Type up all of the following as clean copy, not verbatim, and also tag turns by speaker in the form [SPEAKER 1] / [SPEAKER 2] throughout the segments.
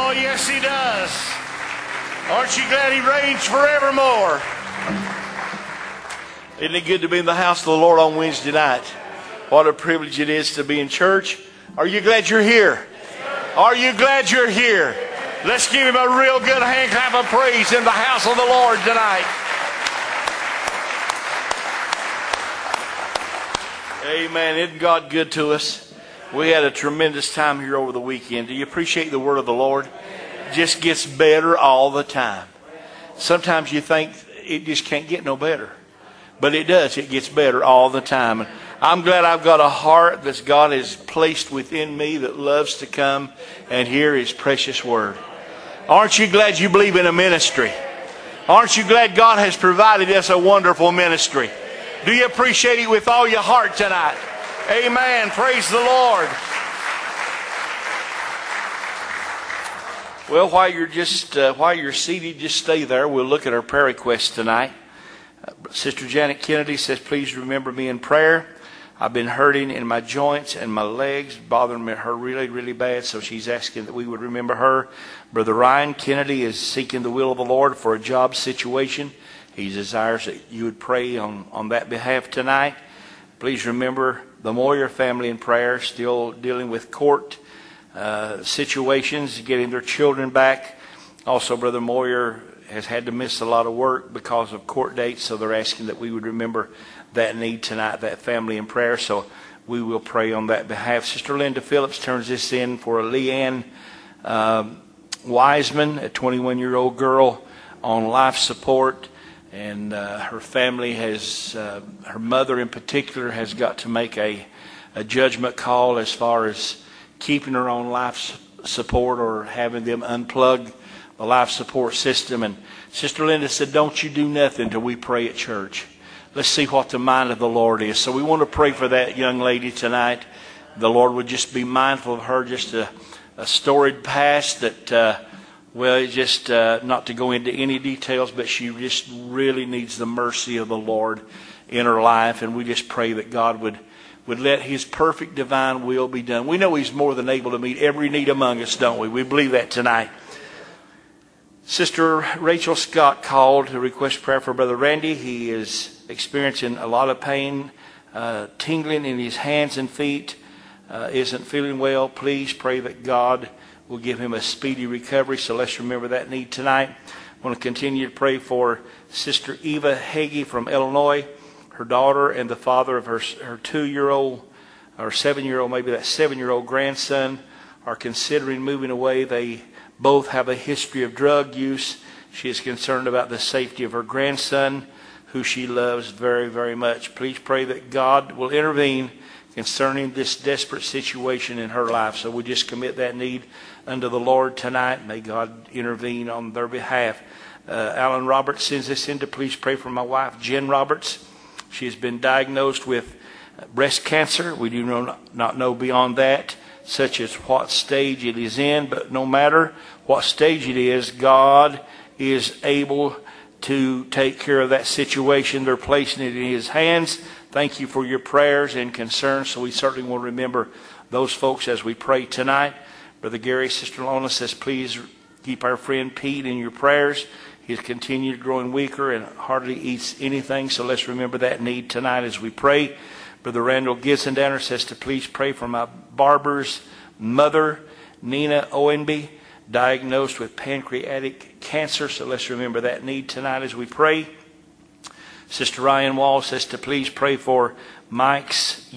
[SPEAKER 1] Oh, yes, He does. Aren't you glad He reigns forevermore? Isn't it good to be in the house of the Lord on Wednesday night? What a privilege it is to be in church. Are you glad you're here? Are you glad you're here? Let's give Him a real good hand clap of praise in the house of the Lord tonight. Amen. Isn't God good to us? We had a tremendous time here over the weekend. Do you appreciate the word of the Lord? It just gets better all the time. Sometimes you think it just can't get no better. But it does. It gets better all the time. I'm glad I've got a heart that God has placed within me that loves to come and hear His precious word. Aren't you glad you believe in a ministry? Aren't you glad God has provided us a wonderful ministry? Do you appreciate it with all your heart tonight? Amen. Praise the Lord. Well, while you're seated, just stay there. We'll look at our prayer requests tonight. Sister Janet Kennedy says, please remember me in prayer. I've been hurting in my joints and my legs, bothering her really, really bad, so she's asking that we would remember her. Brother Ryan Kennedy is seeking the will of the Lord for a job situation. He desires that you would pray on that behalf tonight. Please remember the Moyer family in prayer, still dealing with court situations, getting their children back. Also, Brother Moyer has had to miss a lot of work because of court dates, so they're asking that we would remember that need tonight, that family in prayer. So we will pray on that behalf. Sister Linda Phillips turns this in for Leanne Wiseman, a 21-year-old girl on life support. And her family has, her mother in particular, has got to make a judgment call as far as keeping her on life support or having them unplug the life support system. And Sister Linda said, don't you do nothing until we pray at church. Let's see what the mind of the Lord is. So we want to pray for that young lady tonight. The Lord would just be mindful of her, just a storied past that, just not to go into any details, but she just really needs the mercy of the Lord in her life. And we just pray that God would let His perfect divine will be done. We know He's more than able to meet every need among us, don't we? We believe that tonight. Sister Rachel Scott called to request prayer for Brother Randy. He is experiencing a lot of pain, tingling in his hands and feet, isn't feeling well. Please pray that God will give him a speedy recovery. So let's remember that need tonight. I want to continue to pray for Sister Eva Hagee from Illinois. Her daughter and the father of her 2-year-old or 7-year-old, maybe that 7-year-old grandson are considering moving away. They both have a history of drug use. She is concerned about the safety of her grandson, who she loves very, very much. Please pray that God will intervene concerning this desperate situation in her life. So we just commit that need unto the Lord tonight. May God intervene on their behalf. Alan Roberts sends this in to please pray for my wife, Jen Roberts. She has been diagnosed with breast cancer. We do not know beyond that, such as what stage it is in. But no matter what stage it is, God is able to take care of that situation. They're placing it in His hands. Thank you for your prayers and concerns. So we certainly will remember those folks as we pray tonight. Brother Gary, Sister Lona says, please keep our friend Pete in your prayers. He's continued growing weaker and hardly eats anything. So let's remember that need tonight as we pray. Brother Randall Gisendowner says to please pray for my barber's mother, Nina Owenby, diagnosed with pancreatic cancer. So let's remember that need tonight as we pray. Sister Ryan Wall says to please pray for Mike's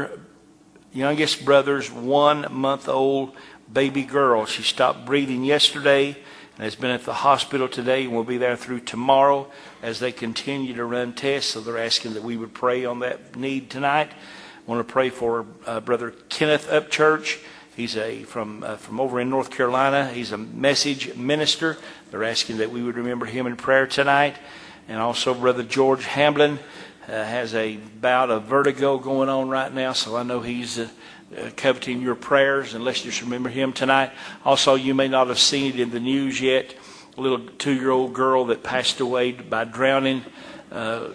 [SPEAKER 1] youngest brother's 1-month-old baby girl. She stopped breathing yesterday and has been at the hospital today and will be there through tomorrow as they continue to run tests. So they're asking that we would pray on that need tonight. I want to pray for Brother Kenneth Upchurch. He's from over in North Carolina. He's a message minister. They're asking that we would remember him in prayer tonight. And also Brother George Hamblin has a bout of vertigo going on right now. So I know he's coveting your prayers. And let's just remember him tonight. Also, you may not have seen it in the news yet. A little 2-year-old girl that passed away by drowning. I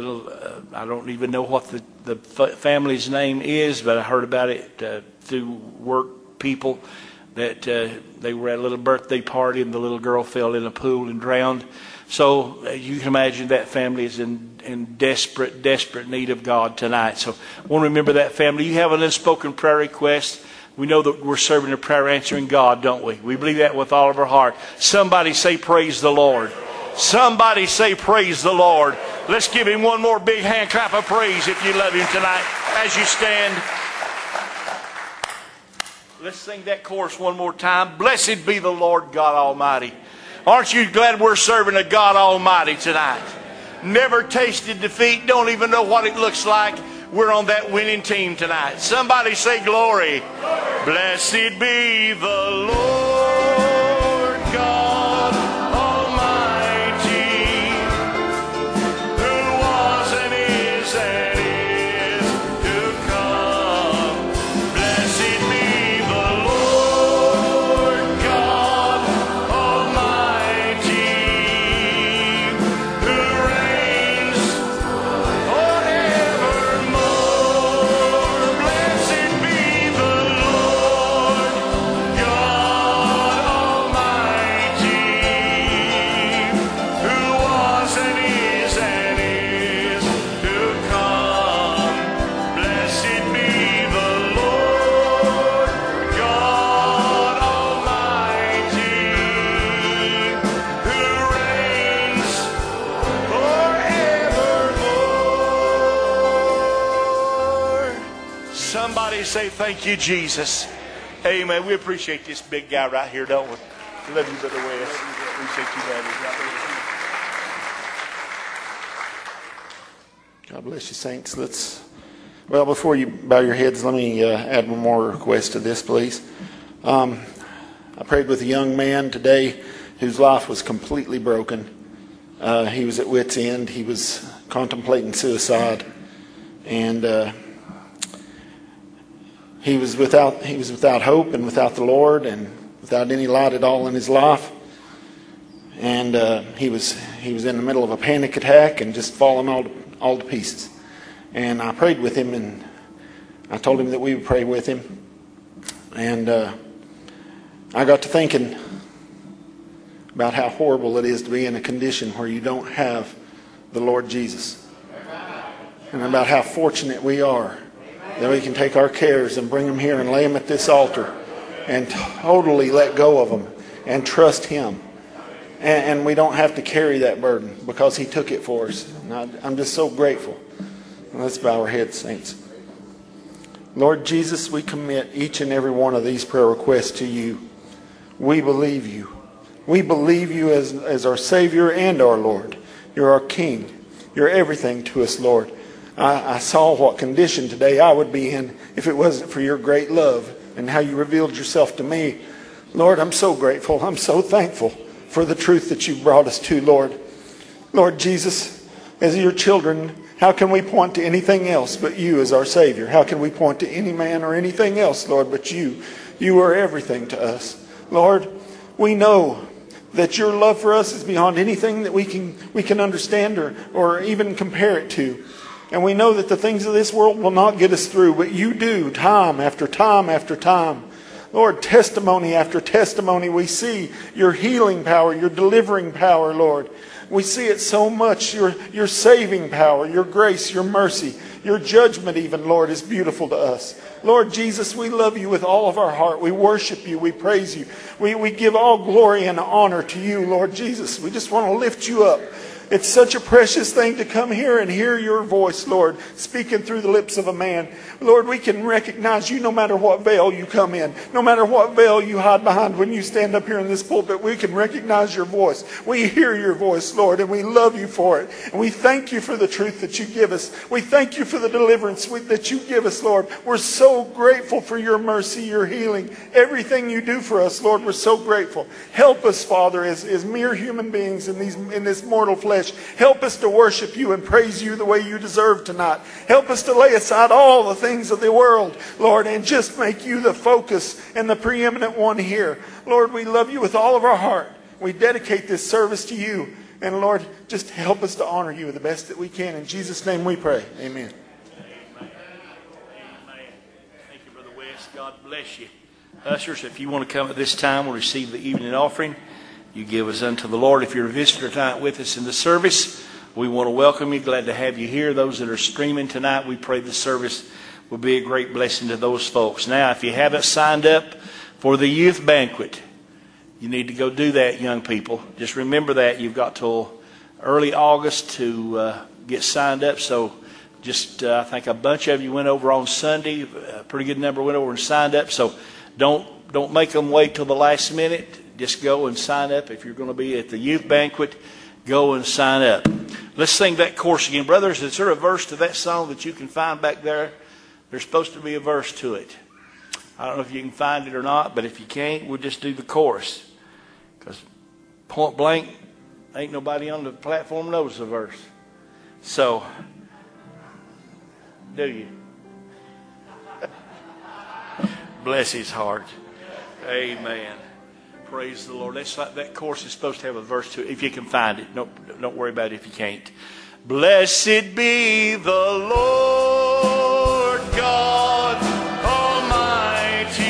[SPEAKER 1] don't even know what the family's name is, but I heard about it through work people. that they were at a little birthday party and the little girl fell in a pool and drowned. So you can imagine that family is in desperate need of God tonight. So I want to remember that family. You have an unspoken prayer request. We know that we're serving a prayer answering God, don't we? We believe that with all of our heart. Somebody say praise the Lord. Somebody say praise the Lord. Let's give him one more big hand clap of praise if you love him tonight as you stand. Let's sing that chorus one more time. Blessed be the Lord God Almighty. Aren't you glad we're serving a God Almighty tonight? Never tasted defeat, don't even know what it looks like. We're on that winning team tonight. Somebody say glory. Blessed be the Lord God Almighty, who was and is to come. Blessed be the Lord God Almighty, who reigns forevermore. Blessed be the Lord God Almighty, who was and is to come. Blessed be the Lord God Almighty, who reigns forevermore. Somebody say thank you, Jesus. Amen. We appreciate this big guy right here, don't we? Love you, Brother West. Appreciate you, Daddy.
[SPEAKER 2] God bless you, saints. Well, before you bow your heads, let me add one more request to this, please. I prayed with a young man today whose life was completely broken. He was at wit's end. He was contemplating suicide, and he was without hope and without the Lord and without any light at all in his life. And he was in the middle of a panic attack and just falling all to pieces. And I prayed with him, and I told him that we would pray with him. And I got to thinking about how horrible it is to be in a condition where you don't have the Lord Jesus, and about how fortunate we are that we can take our cares and bring them here and lay them at this altar and totally let go of them and trust Him. And we don't have to carry that burden because He took it for us. And I'm just so grateful. Let's bow our heads, saints. Lord Jesus, we commit each and every one of these prayer requests to You. We believe You. We believe You as our Savior and our Lord. You're our King. You're everything to us, Lord. I saw what condition today I would be in if it wasn't for Your great love and how You revealed Yourself to me. Lord, I'm so grateful. I'm so thankful for the truth that You brought us to, Lord. Lord Jesus, as Your children, how can we point to anything else but You as our Savior? How can we point to any man or anything else, Lord, but You? You are everything to us. Lord, we know that Your love for us is beyond anything that we can understand or even compare it to. And we know that the things of this world will not get us through, but You do, time after time after time. Lord, testimony after testimony, we see Your healing power, Your delivering power, Lord. We see it so much, Your saving power, Your grace, Your mercy, Your judgment even, Lord, is beautiful to us. Lord Jesus, we love You with all of our heart. We worship You. We praise You. We give all glory and honor to You, Lord Jesus. We just want to lift You up. It's such a precious thing to come here and hear Your voice, Lord, speaking through the lips of a man. Lord, we can recognize You no matter what veil you come in, no matter what veil you hide behind when you stand up here in this pulpit. We can recognize Your voice. We hear Your voice, Lord, and we love You for it. And we thank You for the truth that You give us. We thank You for the deliverance that You give us, Lord. We're so grateful for Your mercy, Your healing, everything You do for us, Lord. We're so grateful. Help us, Father, as mere human beings in this mortal flesh. Help us to worship You and praise You the way You deserve tonight. Help us to lay aside all the things of the world, Lord, and just make You the focus and the preeminent one here. Lord, we love You with all of our heart. We dedicate this service to You. And Lord, just help us to honor You the best that we can. In Jesus' name we pray. Amen.
[SPEAKER 1] Amen. Amen. Thank you, Brother West. God bless you. Ushers, if you want to come at this time, we'll receive the evening offering. You give us unto the Lord. If you're a visitor tonight with us in the service, we want to welcome you. Glad to have you here. Those that are streaming tonight, we pray the service will be a great blessing to those folks. Now, if you haven't signed up for the youth banquet, you need to go do that, young people. Just remember that. You've got till early August to get signed up. So just, I think a bunch of you went over on Sunday. A pretty good number went over and signed up. So don't make them wait till the last minute. Just go and sign up. If you're going to be at the youth banquet, go and sign up. Let's sing that chorus again. Brothers, is there a verse to that song that you can find back there? There's supposed to be a verse to it. I don't know if you can find it or not, but if you can't, we'll just do the chorus. Because point blank, ain't nobody on the platform knows the verse. So, do you? Bless his heart. Amen. Praise the Lord. That chorus is supposed to have a verse to it. If you can find it. Don't worry about it if you can't. Blessed be the Lord God Almighty,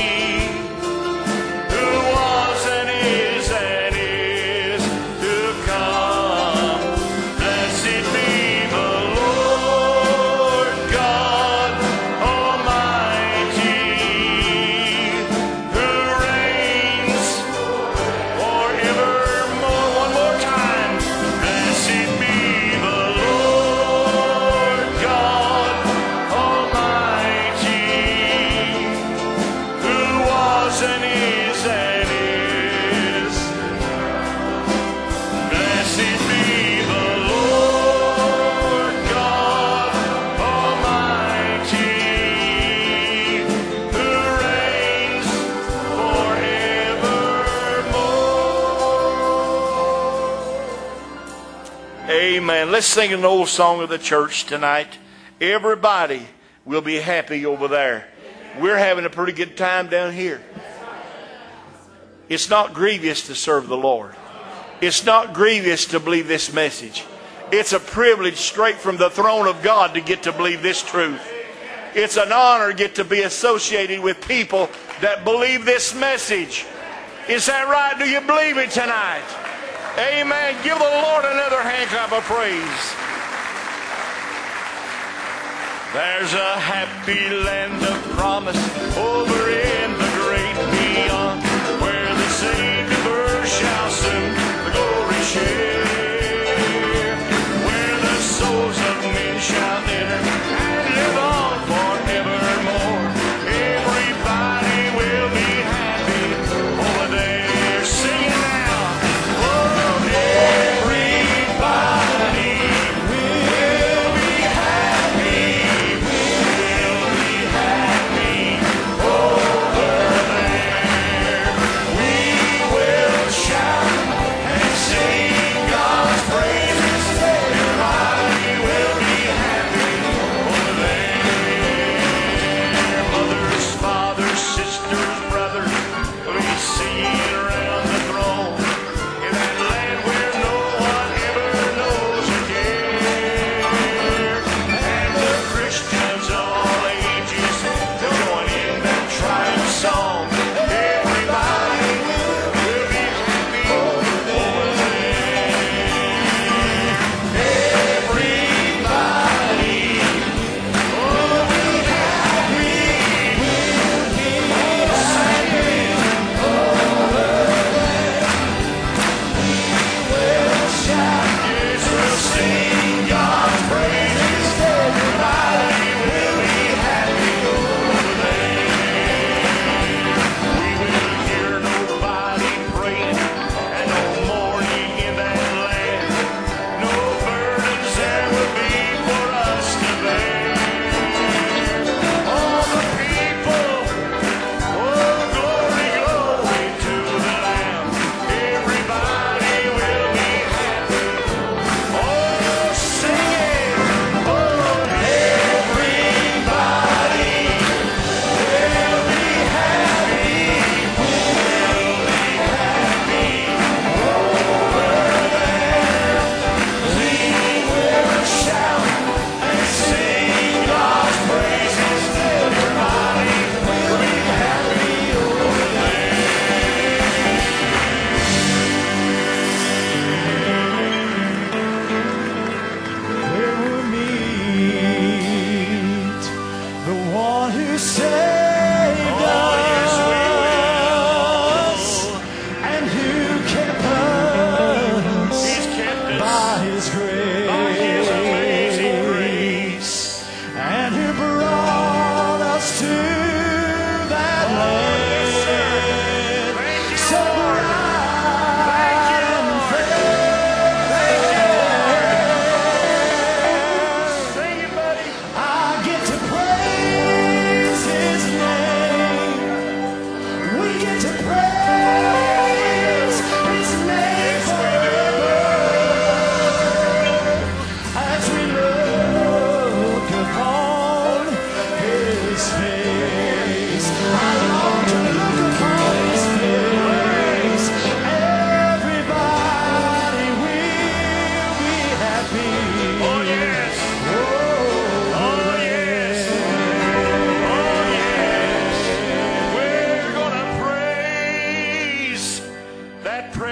[SPEAKER 1] who was and is to come. Blessed be the Lord God Almighty, who reigns forevermore. One more time. Blessed be the Lord God Almighty, who was and is. Blessed be the Lord God Almighty, who reigns forevermore. Amen. Let's sing an old song of the church tonight. Everybody will be happy over there. We're having a pretty good time down here. It's not grievous to serve the Lord. It's not grievous to believe this message. It's a privilege straight from the throne of God to get to believe this truth. It's an honor to get to be associated with people that believe this message. Is that right? Do you believe it tonight? Amen. Give the Lord another hand clap of praise. There's a happy land of promise over in the great beyond, where the saved earth shall soon the glory share, where the souls of men shall enter and live on forevermore. Everybody will be happy over there. Sing it now. Oh, everybody will be happy. Will be happy over there.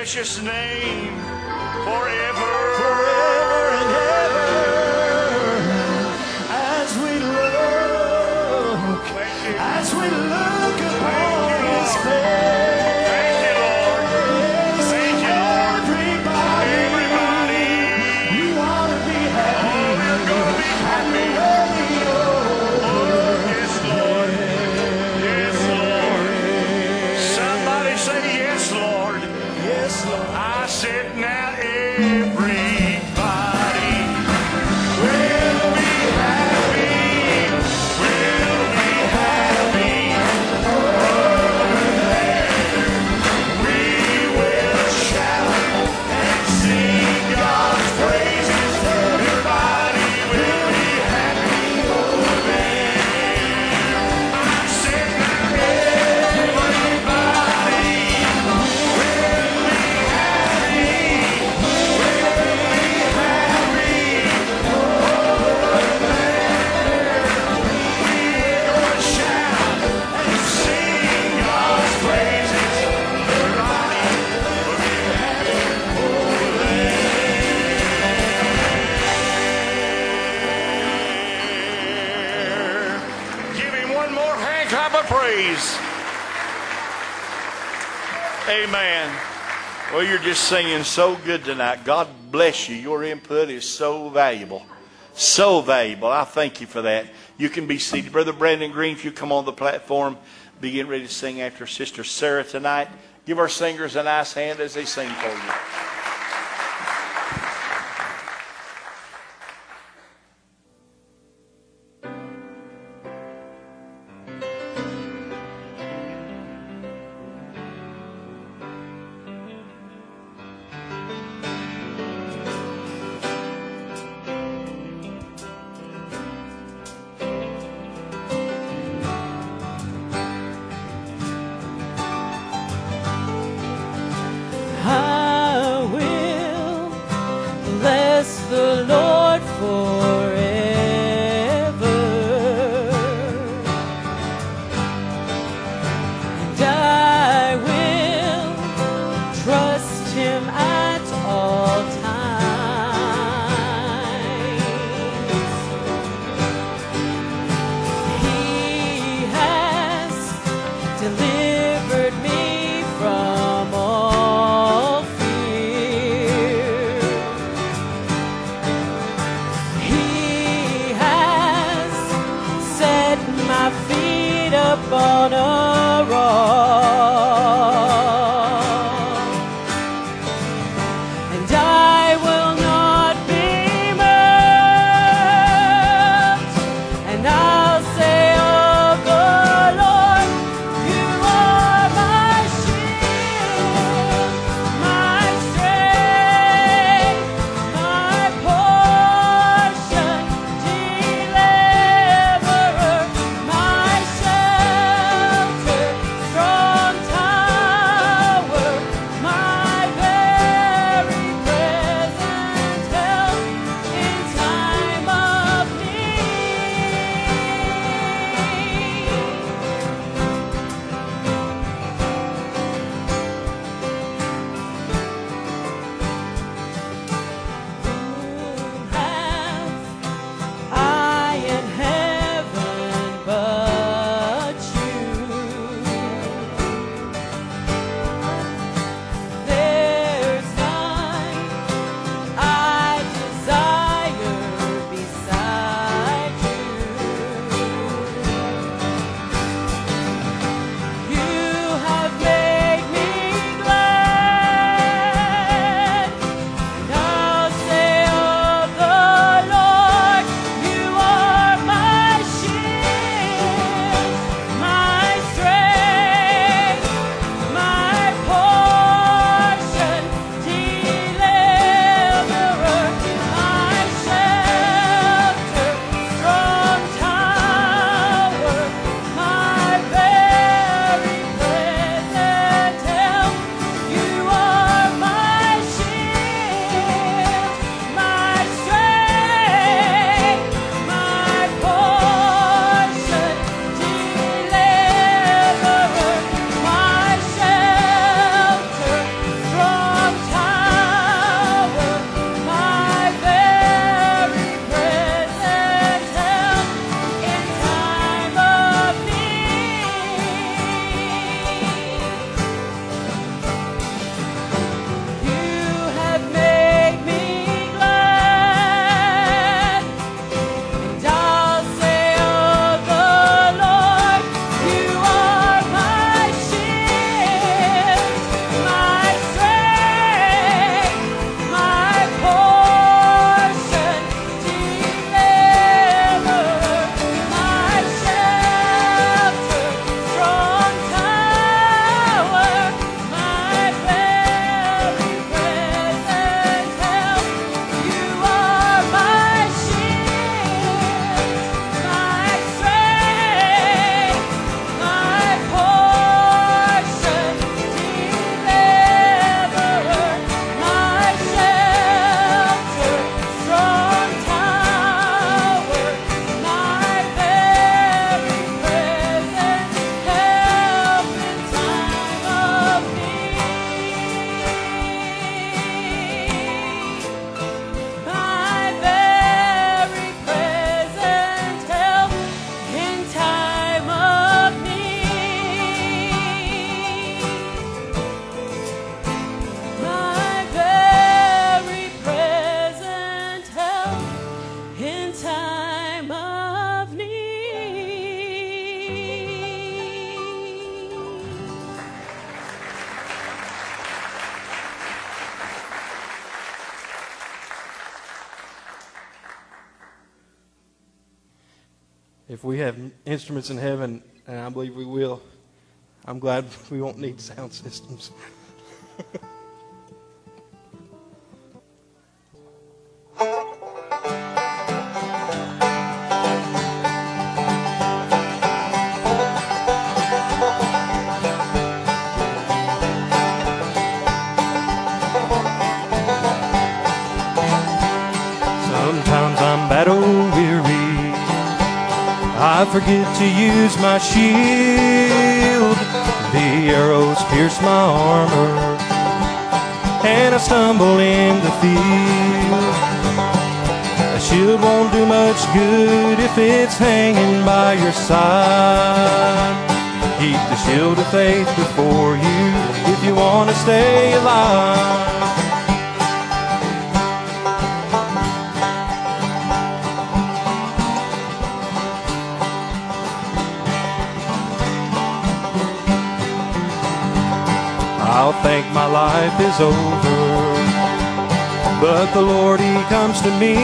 [SPEAKER 1] precious name forever.
[SPEAKER 2] Forever and ever, as we look upon His face.
[SPEAKER 1] Thank you, Lord. Thank you, Lord. Everybody,
[SPEAKER 2] You ought to be happy.
[SPEAKER 1] oh, we're going to be happy. Yes, Lord. Yes, Lord. Somebody say yes, Lord.
[SPEAKER 2] Yes, Lord.
[SPEAKER 1] I said now everybody will be happy. Will be happy. We will shout and sing God's praises. Everybody will be happy over there. I said now everybody will be happy. Give him one more hand clap of praise. Amen. Well, you're just singing so good tonight. God bless you. Your input is so valuable. So valuable. I thank you for that. You can be seated. Brother Brandon Green, if you come on the platform, be getting ready to sing after Sister Sarah tonight. Give our singers a nice hand as they sing for you.
[SPEAKER 3] I will bless the Lord forever, and I will trust Him at all times. He has delivered me from all fear.
[SPEAKER 4] if we have instruments in heaven, and I believe we will, I'm glad we won't need sound systems. Sometimes I'm battle weary. I forget to use my shield. The arrows pierce my armor, and I stumble in the field. A shield won't do much good if it's hanging by your side. Keep the shield of faith before you if you want to stay alive. I'll think my life is over, but the Lord, He comes to me.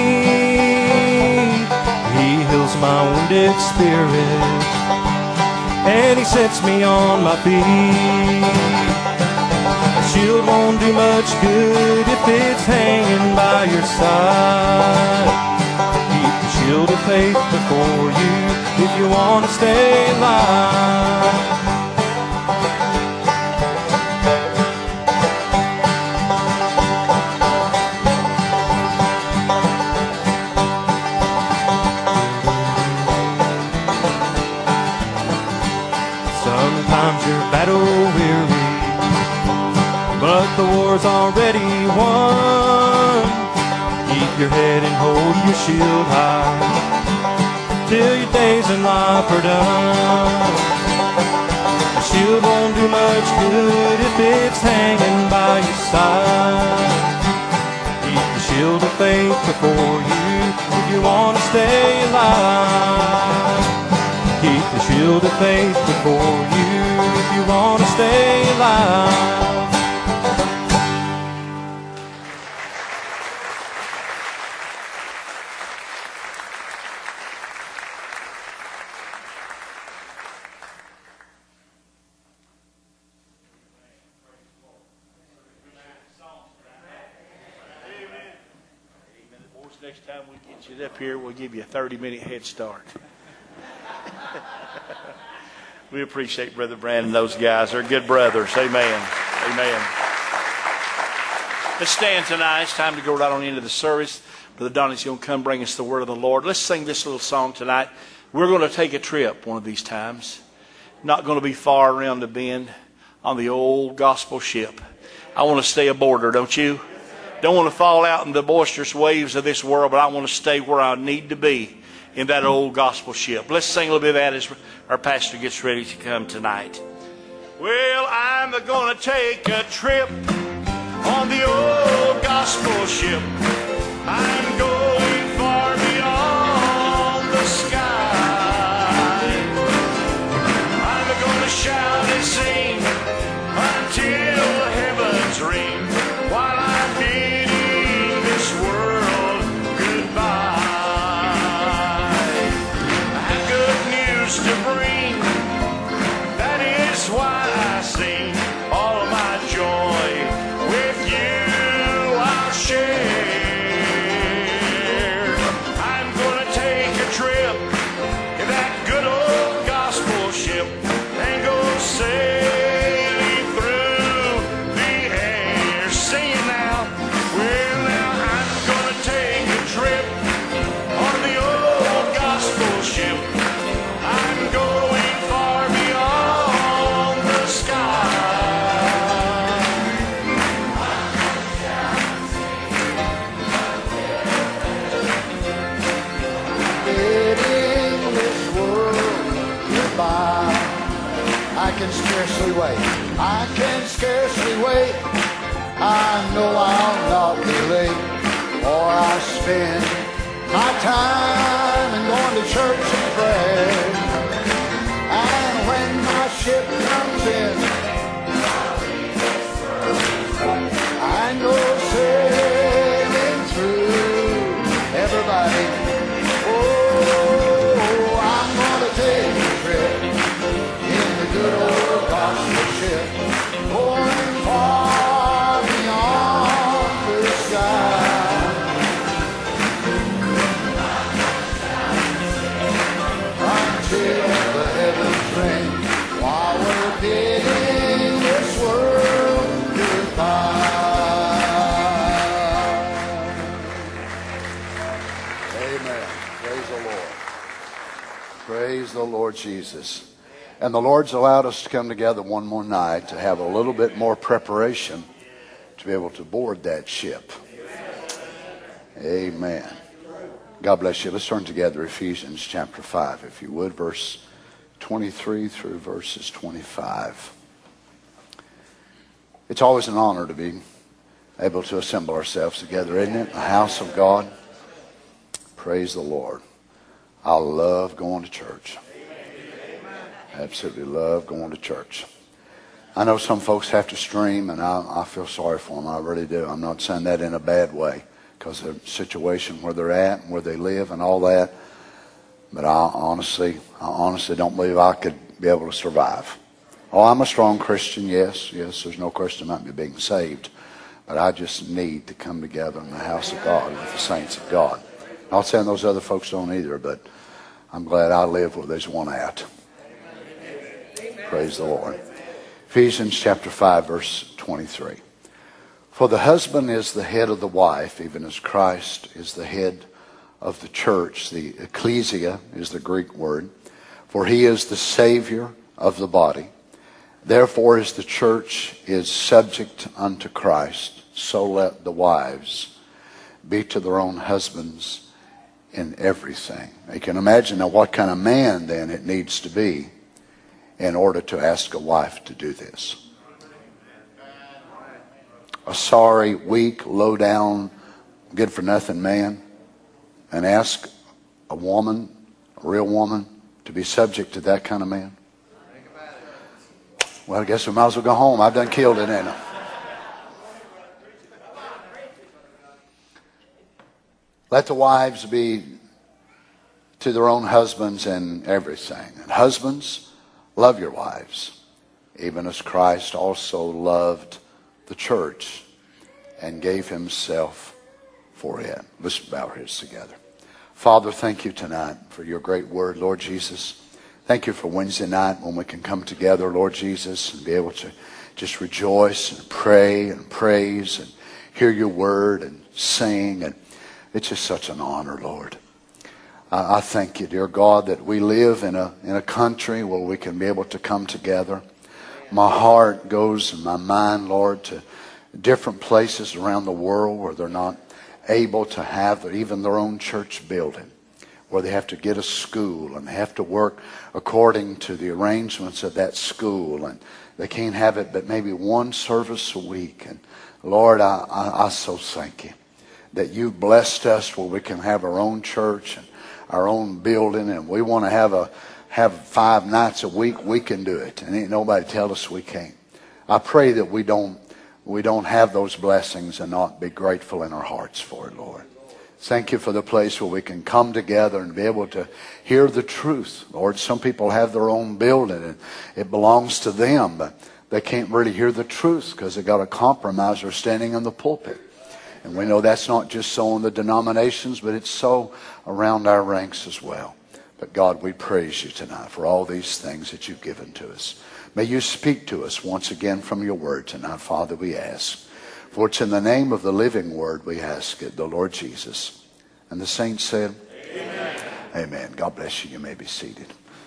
[SPEAKER 4] He heals my wounded spirit, and He sets me on my feet. A shield won't do much good if it's hanging by your side. Keep the shield of faith before you if you want to stay alive. Sometimes you're battle weary, but the war's already won. Keep your head and hold your shield high till your days in life are done. A shield won't do much good if it's hanging by your side. Keep the shield of faith before you if you want to stay alive. Keep the shield of faith before you if you want to stay alive.
[SPEAKER 1] Next time we get you up here, we'll give you a 30-minute head start. We appreciate Brother Brandon and those guys. They're good brothers. Amen. Amen. Let's stand tonight. It's time to go right on into the service. Brother Donnie's going to come bring us the word of the Lord. Let's sing this little song tonight. We're going to take a trip one of these times. Not going to be far around the bend on the old gospel ship. I want to stay aboard her, don't you? Don't want to fall out in the boisterous waves of this world, but I want to stay where I need to be in that old gospel ship. Let's sing a little bit of that as our pastor gets ready to come tonight. Well, I'm going to take a trip on the old gospel ship. I'm going far beyond the sky. I'm going to shout and sing until heaven's ring while I'm bidding this world goodbye. To bring, that is why I sing. All of my joy with you I'll share. I'm gonna take a trip in that good old gospel ship and go sailing through the air. Sing it now. Well, now I'm gonna take a trip on the old gospel ship. I'm going far beyond the sky.
[SPEAKER 5] Bidding this world goodbye. I can scarcely wait. I can scarcely wait. I know I'll not be late, or I spend my time in going to church and prayer. And when my ship comes in, I know sailing through everybody. Oh, I'm the Lord Jesus. And the Lord's allowed us to come together one more night to have a little bit more preparation to be able to board that ship. Amen. God bless you. Let's turn together Ephesians chapter 5, if you would, verse 23 through verses 25. It's always an honor to be able to assemble ourselves together, isn't it? The house of God. Praise the Lord. I love going to church. Absolutely love going to church. I know some folks have to stream, and I feel sorry for them. I really do. I'm not saying that in a bad way, because of the situation where they're at and where they live and all that. But I honestly don't believe I could be able to survive. Oh, I'm a strong Christian, yes, there's no question about me being saved. But I just need to come together in the house of God with the saints of God. Not saying those other folks don't either, but I'm glad I live where there's one at. Praise the Lord. Ephesians chapter 5, verse 23. For the husband is the head of the wife, even as Christ is the head of the church. The ecclesia is the Greek word. For he is the Savior of the body. Therefore, as the church is subject unto Christ, so let the wives be to their own husbands in everything. You can imagine now what kind of man then it needs to be in order to ask a wife to do this. A sorry, weak, low-down, good-for-nothing man, and ask a woman, a real woman, to be subject to that kind of man? Well, I guess we might as well go home. I've done killed it, ain't I? Let the wives be to their own husbands in everything. And husbands, love your wives, even as Christ also loved the church and gave himself for it. Let's bow our heads together. Father, thank you tonight for your great word, Lord Jesus. Thank you for Wednesday night when we can come together, Lord Jesus, and be able to just rejoice and pray and praise and hear your word and sing. And it's just such an honor, Lord. I thank you, dear God, that we live in a country where we can be able to come together. My heart goes and my mind, Lord, to different places around the world where they're not able to have even their own church building, where they have to get a school and they have to work according to the arrangements of that school, and they can't have it but maybe one service a week. And Lord, I so thank you that you've blessed us where we can have our own church and our own building, and we want to have 5 nights a week. We can do it, and ain't nobody tell us we can't. I pray that we don't have those blessings and not be grateful in our hearts for it, Lord. Thank you for the place where we can come together and be able to hear the truth. Lord, some people have their own building and it belongs to them, but they can't really hear the truth because they got a compromiser standing in the pulpit. And we know that's not just so in the denominations, but it's so around our ranks as well. But God, we praise you tonight for all these things that you've given to us. May you speak to us once again from your word tonight, Father, we ask. For it's in the name of the living word we ask it, the Lord Jesus. And the saints said, Amen. Amen. God bless you. You may be seated.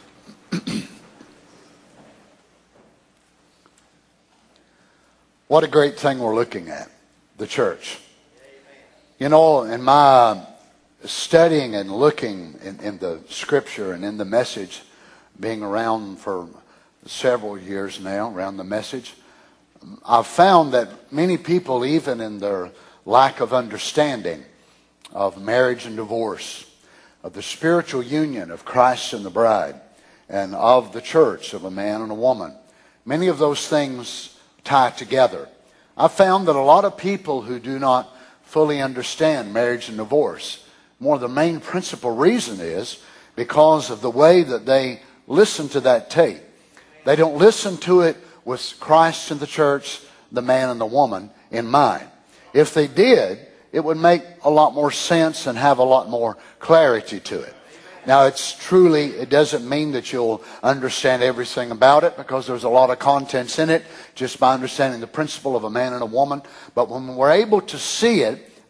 [SPEAKER 5] What a great thing we're looking at, the church. You know, in my studying and looking in the scripture and in the message, being around for several years now, around the message, I've found that many people, even in their lack of understanding of marriage and divorce, of the spiritual union of Christ and the bride, and of the church, of a man and a woman, many of those things tie together. I've found that a lot of people who do not fully understand marriage and divorce, more of the main principal reason is because of the way that they listen to that tape. They don't listen to it with Christ and the church, the man and the woman in mind. If they did, it would make a lot more sense and have a lot more clarity to it. Now, it doesn't mean that you'll understand everything about it, because there's a lot of contents in it just by understanding the principle of a man and a woman. But when we're able to see it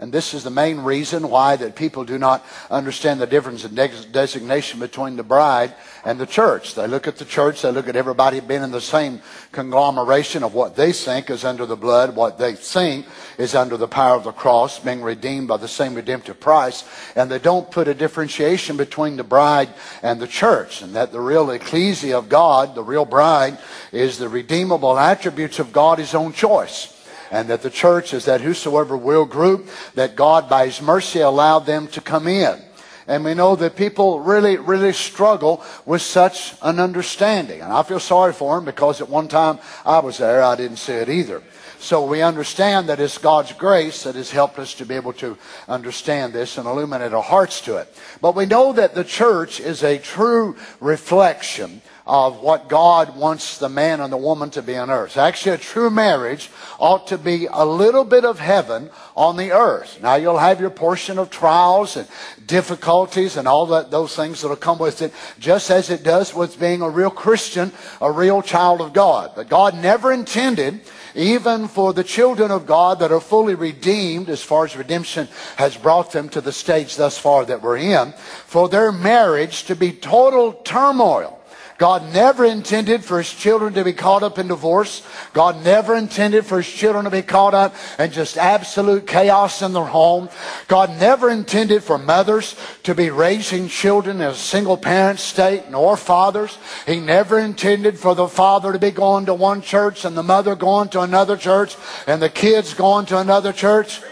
[SPEAKER 5] And this is the main reason why that people do not understand the difference in designation between the bride and the church. They look at the church, they look at everybody being in the same conglomeration of what they think is under the blood, what they think is under the power of the cross, being redeemed by the same redemptive price. And they don't put a differentiation between the bride and the church. And that the real ecclesia of God, the real bride, is the redeemable attributes of God, His own choice. And that the church is that whosoever will group that God by His mercy allowed them to come in. And we know that people really struggle with such an understanding. And I feel sorry for them, because at one time I was there, I didn't see it either. So we understand that it's God's grace that has helped us to be able to understand this and illuminate our hearts to it. But we know that the church is a true reflection of what God wants the man and the woman to be on earth. Actually, a true marriage ought to be a little bit of heaven on the earth. Now, you'll have your portion of trials and difficulties and all those things that will come with it, just as it does with being a real Christian, a real child of God. But God never intended, even for the children of God that are fully redeemed, as far as redemption has brought them to the stage thus far that we're in, for their marriage to be total turmoil. God never intended for His children to be caught up in divorce. God never intended for His children to be caught up in just absolute chaos in their home. God never intended for mothers to be raising children in a single parent state, nor fathers. He never intended for the father to be going to one church and the mother going to another church and the kids going to another church.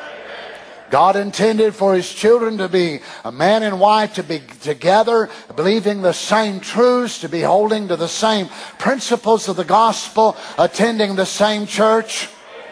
[SPEAKER 5] God intended for His children to be a man and wife, to be together, believing the same truths, to be holding to the same principles of the gospel, attending the same church.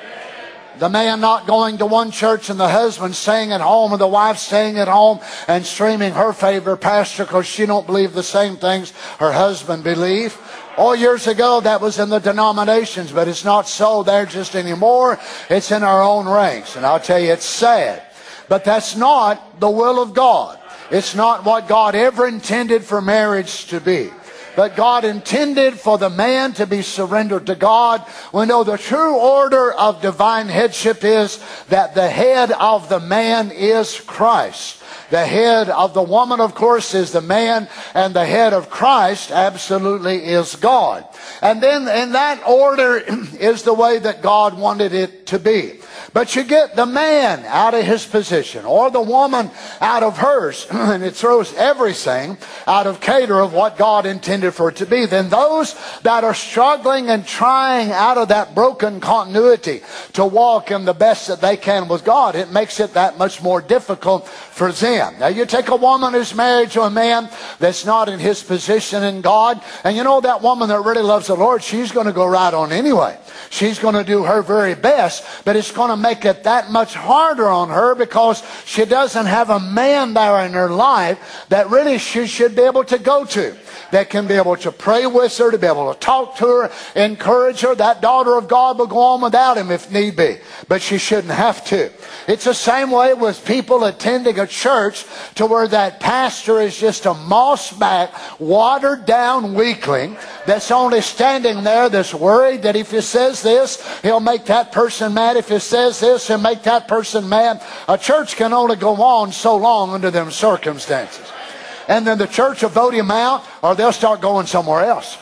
[SPEAKER 5] The man not going to one church and the husband staying at home, and the wife staying at home and streaming her favorite pastor because she don't believe the same things her husband believes. All years ago, that was in the denominations, but it's not so there just anymore. It's in our own ranks. And I'll tell you, it's sad. But that's not the will of God. It's not what God ever intended for marriage to be. But God intended for the man to be surrendered to God. We know the true order of divine headship is that the head of the man is Christ. The head of the woman, of course, is the man, and the head of Christ absolutely is God. And then in that order is the way that God wanted it to be. But you get the man out of his position, or the woman out of hers, and it throws everything out of cater of what God intended for it to be. Then those that are struggling and trying out of that broken continuity to walk in the best that they can with God, it makes it that much more difficult for them. Now you take a woman who's married to a man that's not in his position in God, and you know that woman that really loves the Lord, she's going to go right on anyway. She's going to do her very best, but it's going to make it that much harder on her because she doesn't have a man there in her life that really she should be able to go to, that can be able to pray with her, to be able to talk to her, encourage her. That daughter of God will go on without him if need be, but she shouldn't have to. It's the same way with people attending a church to where that pastor is just a moss-back, watered-down weakling that's only standing there, that's worried that if he says this, he'll make that person mad. If he says this, he'll make that person mad. A church can only go on so long under them circumstances. And then the church will vote him out, or they'll start going somewhere else.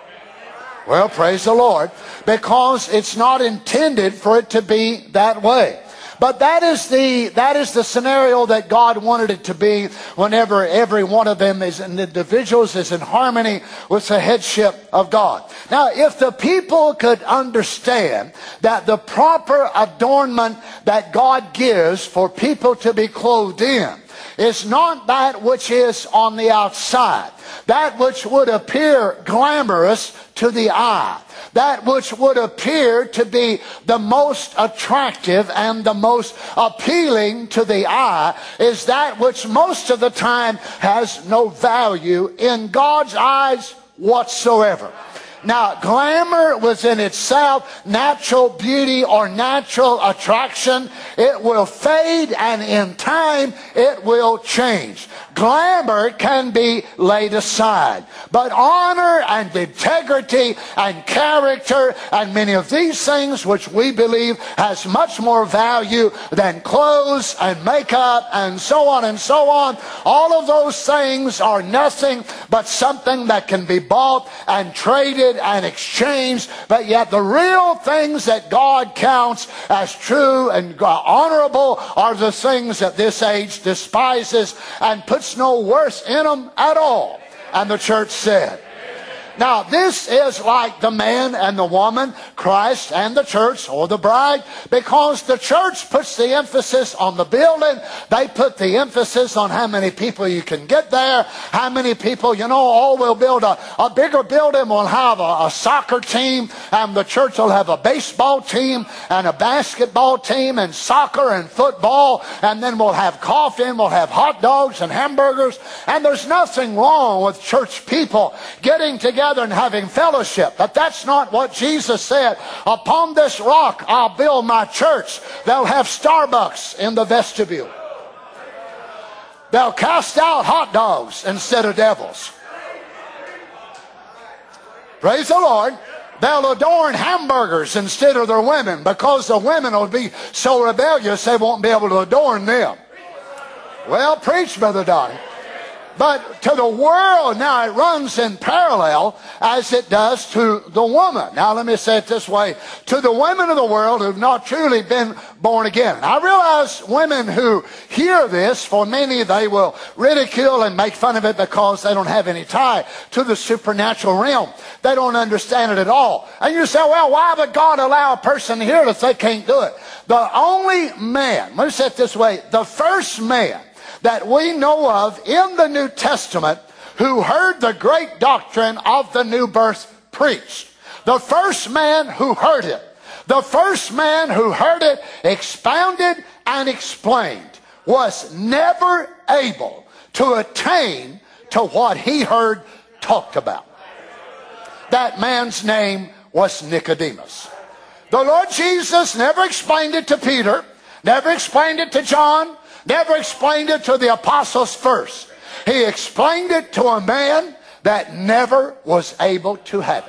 [SPEAKER 5] Well, praise the Lord, because it's not intended for it to be that way. But that is the scenario that God wanted it to be whenever every one of them is in individuals is in harmony with the headship of God. Now, if the people could understand that the proper adornment that God gives for people to be clothed in is not that which is on the outside, that which would appear glamorous to the eye, that which would appear to be the most attractive and the most appealing to the eye, is that which most of the time has no value in God's eyes whatsoever. Now, glamour was in itself natural beauty or natural attraction. It will fade, and in time it will change. Glamour can be laid aside, but honor and integrity and character and many of these things which we believe has much more value than clothes and makeup and so on and so on. All of those things are nothing but something that can be bought and traded and exchanged, but yet the real things that God counts as true and honorable are the things that this age despises and puts no worth in them at all. And the church said. Now, this is like the man and the woman, Christ and the church, or the bride, because the church puts the emphasis on the building. They put the emphasis on how many people you can get there, how many people, we'll build a bigger building. We'll have a soccer team, and the church will have a baseball team and a basketball team and soccer and football, and then we'll have coffee and we'll have hot dogs and hamburgers. And there's nothing wrong with church people getting together and having fellowship. But that's not what Jesus said. Upon this rock I'll build my church. They'll have Starbucks in the vestibule. They'll cast out hot dogs instead of devils. Praise the Lord. They'll adorn hamburgers instead of their women, because the women will be so rebellious they won't be able to adorn them. Well, preach, Brother Donnie. But to the world, now it runs in parallel as it does to the woman. Now let me say it this way. To the women of the world who have not truly been born again. I realize women who hear this, for many they will ridicule and make fun of it because they don't have any tie to the supernatural realm. They don't understand it at all. And you say, well, why would God allow a person to hear it if they can't do it? The only man, let me say it this way, the first man that we know of in the New Testament who heard the great doctrine of the new birth preached. The first man who heard it. The first man who heard it expounded and explained was never able to attain to what he heard talked about. That man's name was Nicodemus. The Lord Jesus never explained it to Peter, never explained it to John, never explained it to the apostles first. He explained it to a man that never was able to have it.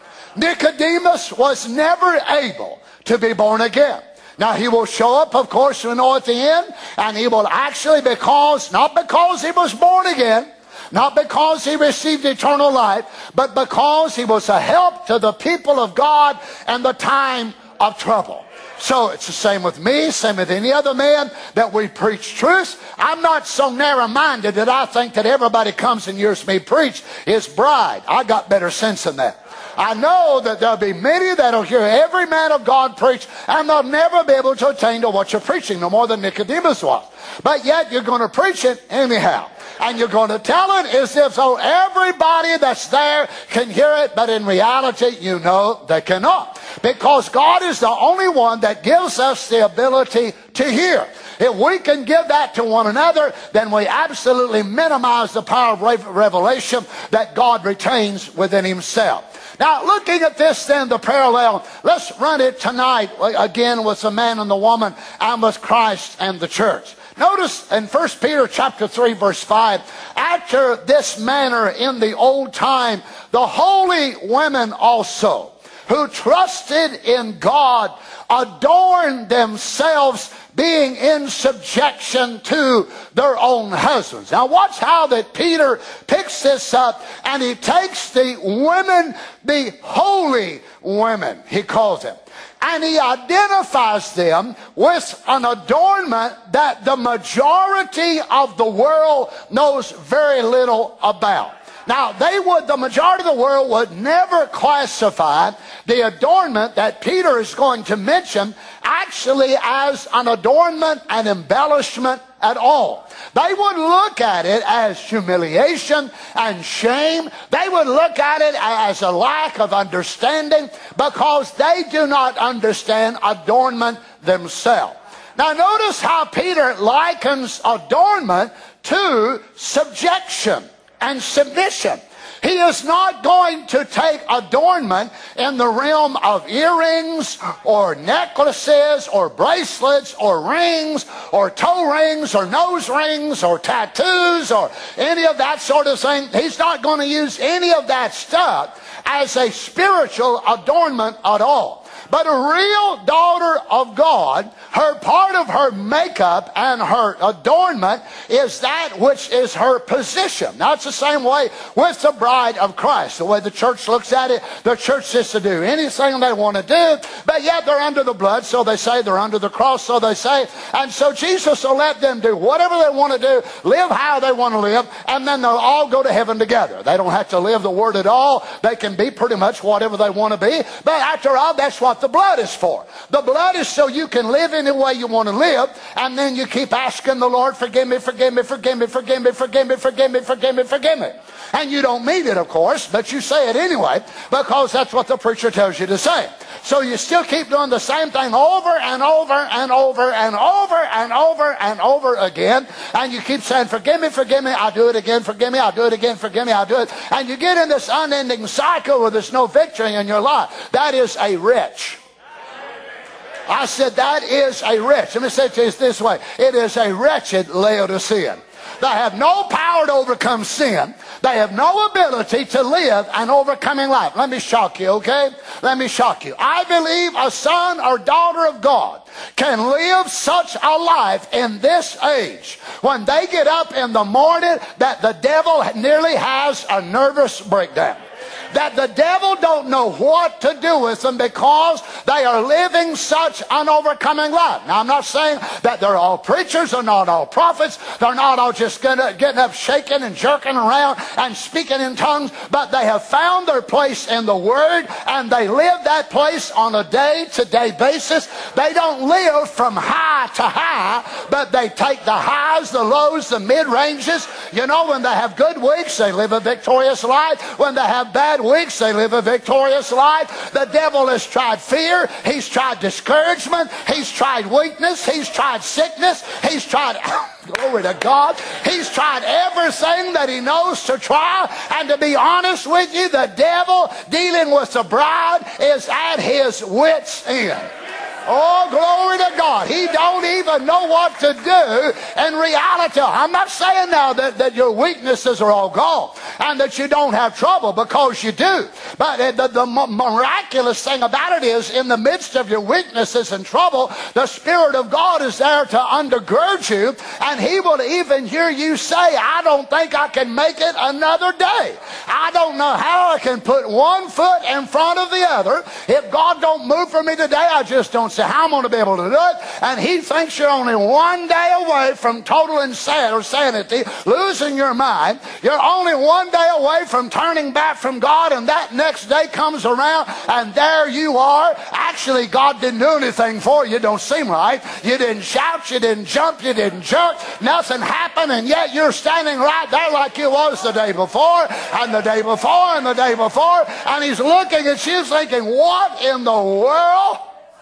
[SPEAKER 5] Nicodemus was never able to be born again. Now he will show up, of course, at the end, and he will actually, not because he was born again, not because he received eternal life, but because he was a help to the people of God in the time of trouble. So it's the same with me, same with any other man that we preach truth. I'm not so narrow-minded that I think that everybody comes and hears me preach is bride. I got better sense than that. I know that there'll be many that'll hear every man of God preach, and they'll never be able to attain to what you're preaching, no more than Nicodemus was. But yet you're going to preach it anyhow. And you're going to tell it as if so everybody that's there can hear it, but in reality, they cannot. Because God is the only one that gives us the ability to hear. If we can give that to one another, then we absolutely minimize the power of revelation that God retains within himself. Now, looking at this then, the parallel, let's run it tonight again with the man and the woman and with Christ and the church. Notice in 1 Peter chapter 3 verse 5, after this manner in the old time, the holy women also, who trusted in God, adorned themselves, being in subjection to their own husbands. Now watch how that Peter picks this up, and he takes the women, the holy women, he calls them. And he identifies them with an adornment that the majority of the world knows very little about. Now, the majority of the world would never classify the adornment that Peter is going to mention actually as an adornment and embellishment at all. They would look at it as humiliation and shame. They would look at it as a lack of understanding because they do not understand adornment themselves. Now notice how Peter likens adornment to subjection and submission. He is not going to take adornment in the realm of earrings or necklaces or bracelets or rings or toe rings or nose rings or tattoos or any of that sort of thing. He's not going to use any of that stuff as a spiritual adornment at all. But a real daughter of God, her part of her makeup and her adornment is that which is her position. Now, it's the same way with the bride of Christ. The way the church looks at it, the church is to do anything they want to do, but yet they're under the blood, so they say. They're under the cross, so they say. And so Jesus will let them do whatever they want to do, live how they want to live, and then they'll all go to heaven together. They don't have to live the Word at all. They can be pretty much whatever they want to be. But after all, that's what the blood is for. The blood is so you can live any way you want to live, and then you keep asking the Lord, forgive me, forgive me, forgive me, forgive me, forgive me, forgive me, forgive me, forgive me. And you don't mean it, of course, but you say it anyway, because that's what the preacher tells you to say. So you still keep doing the same thing over and over and over and over and over and over again, and you keep saying, forgive me, I'll do it again, forgive me, I'll do it again, forgive me, I'll do it. And you get in this unending cycle where there's no victory in your life. That is a wretch. I said that is a wretch. Let me say it to you this way. It is a wretched Laodicean. They have no power to overcome sin. They have no ability to live an overcoming life. Let me shock you, okay? Let me shock you. I believe a son or daughter of God can live such a life in this age when they get up in the morning that the devil nearly has a nervous breakdown. That the devil don't know what to do with them because they are living such an overcoming life. Now, I'm not saying that they're all preachers, they're not all prophets, they're not all just getting up, shaking and jerking around and speaking in tongues, but they have found their place in the Word, and they live that place on a day-to-day basis. They don't live from high to high, but they take the highs, the lows, the mid-ranges. You know, when they have good weeks, they live a victorious life. When they have bad weeks, they live a victorious life. The devil has tried fear. He's tried discouragement. He's tried weakness. He's tried sickness. He's tried, glory to God, he's tried everything that he knows to try. And to be honest with you, the devil dealing with the bride is at his wit's end. Oh, glory to God. He don't even know what to do in reality. I'm not saying now that your weaknesses are all gone and that you don't have trouble, because you do. But the miraculous thing about it is, in the midst of your weaknesses and trouble, the Spirit of God is there to undergird you, and He will even hear you say, I don't think I can make it another day. I don't know how I can put one foot in front of the other. If God don't move for me today, I just don't say how I'm going to be able to do it. And He thinks you're only one day away from total insanity, losing your mind. You're only one day away from turning back from God, and that next day comes around and there you are. Actually, God didn't do anything for you. Don't seem right. You didn't shout, you didn't jump, you didn't jerk. Nothing happened, and yet you're standing right there like you was the day before and the day before and the day before. And He's looking at you thinking, what in the world?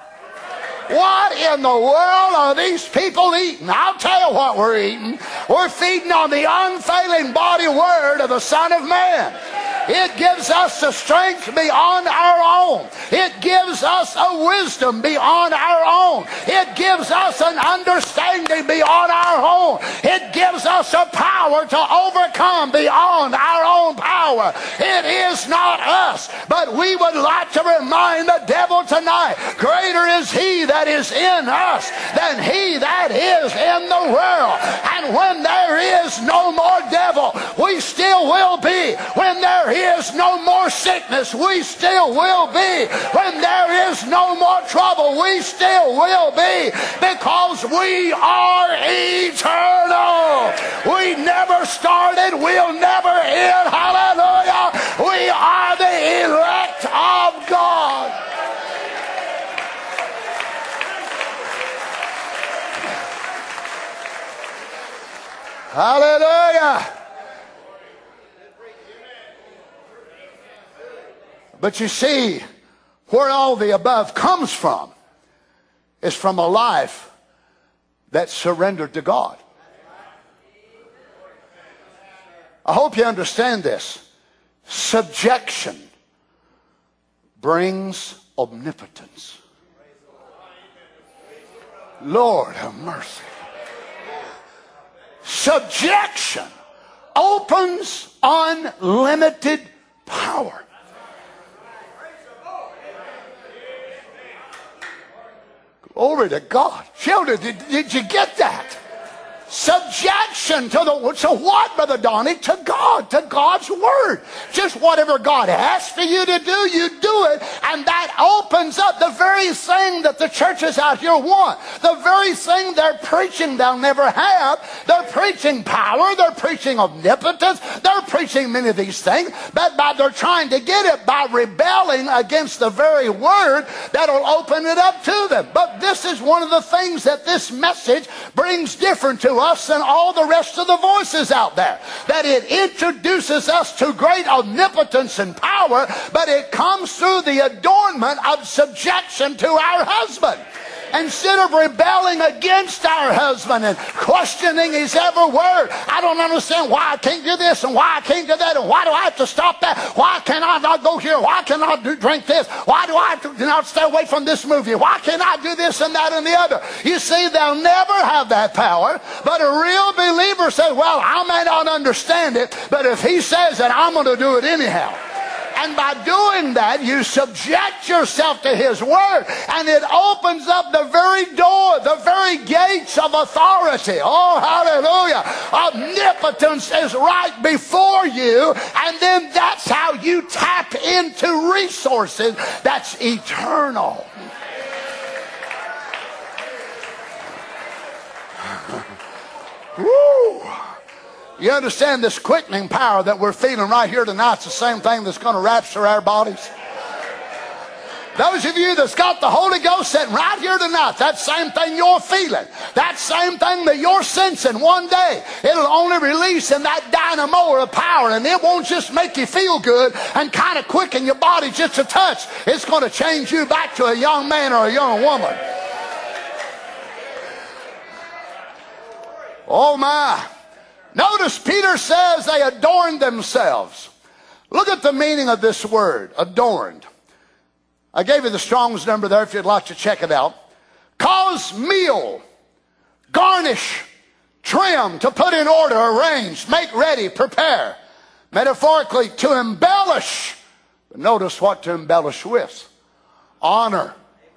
[SPEAKER 5] What in the world are these people eating? I'll tell you what we're eating. We're feeding on the unfailing body word of the Son of Man. It gives us the strength beyond our own. It gives us a wisdom beyond our own. It gives us an understanding beyond our own. It gives us a power to overcome beyond our own power. It is not us, but we would like to remind the devil tonight, greater is He that is in us than he that is in the world. And when there is no more devil, we still will be. When there is no more sickness, we still will be. When there is no more trouble, we still will be, because we are eternal. We never started, we'll never end. Hallelujah. We are the elect of God. Hallelujah. But you see, where all the above comes from is from a life that's surrendered to God. I hope you understand this. Subjection brings omnipotence. Lord have mercy. Subjection opens unlimited power. Glory to God. Children, did you get that? Subjection to what, Brother Donnie? To God, to God's Word. Just whatever God asks for you to do, you do it. And that opens up the very thing that the churches out here want. The very thing they're preaching they'll never have. They're preaching power. They're preaching omnipotence. They're preaching many of these things. But they're trying to get it by rebelling against the very Word that'll open it up to them. But this is one of the things that this message brings different to us than all the rest of the voices out there. That it introduces us to great omnipotence and power, but it comes through the adornment of subjection to our husband. Instead of rebelling against our husband and questioning his every word, I don't understand why I can't do this and why I can't do that and why do I have to stop that? Why can I not go here? Why can I drink this? Why do I have to not stay away from this movie? Why can't I do this and that and the other? You see, they'll never have that power, but a real believer says, well, I may not understand it, but if he says it, I'm going to do it anyhow. And by doing that, you subject yourself to His Word. And it opens up the very door, the very gates of authority. Oh, hallelujah. Omnipotence is right before you. And then that's how you tap into resources that's eternal. Woo! You understand this quickening power that we're feeling right here tonight? It's the same thing that's going to rapture our bodies. Those of you that's got the Holy Ghost sitting right here tonight, that same thing you're feeling, that same thing that you're sensing, one day it'll only release in that dynamo of power, and it won't just make you feel good and kind of quicken your body just a touch. It's going to change you back to a young man or a young woman. Oh my. Notice Peter says they adorned themselves. Look at the meaning of this word, adorned. I gave you the Strong's number there if you'd like to check it out. Cause meal, garnish, trim, to put in order, arrange, make ready, prepare. Metaphorically, to embellish. But notice what to embellish with. Honor.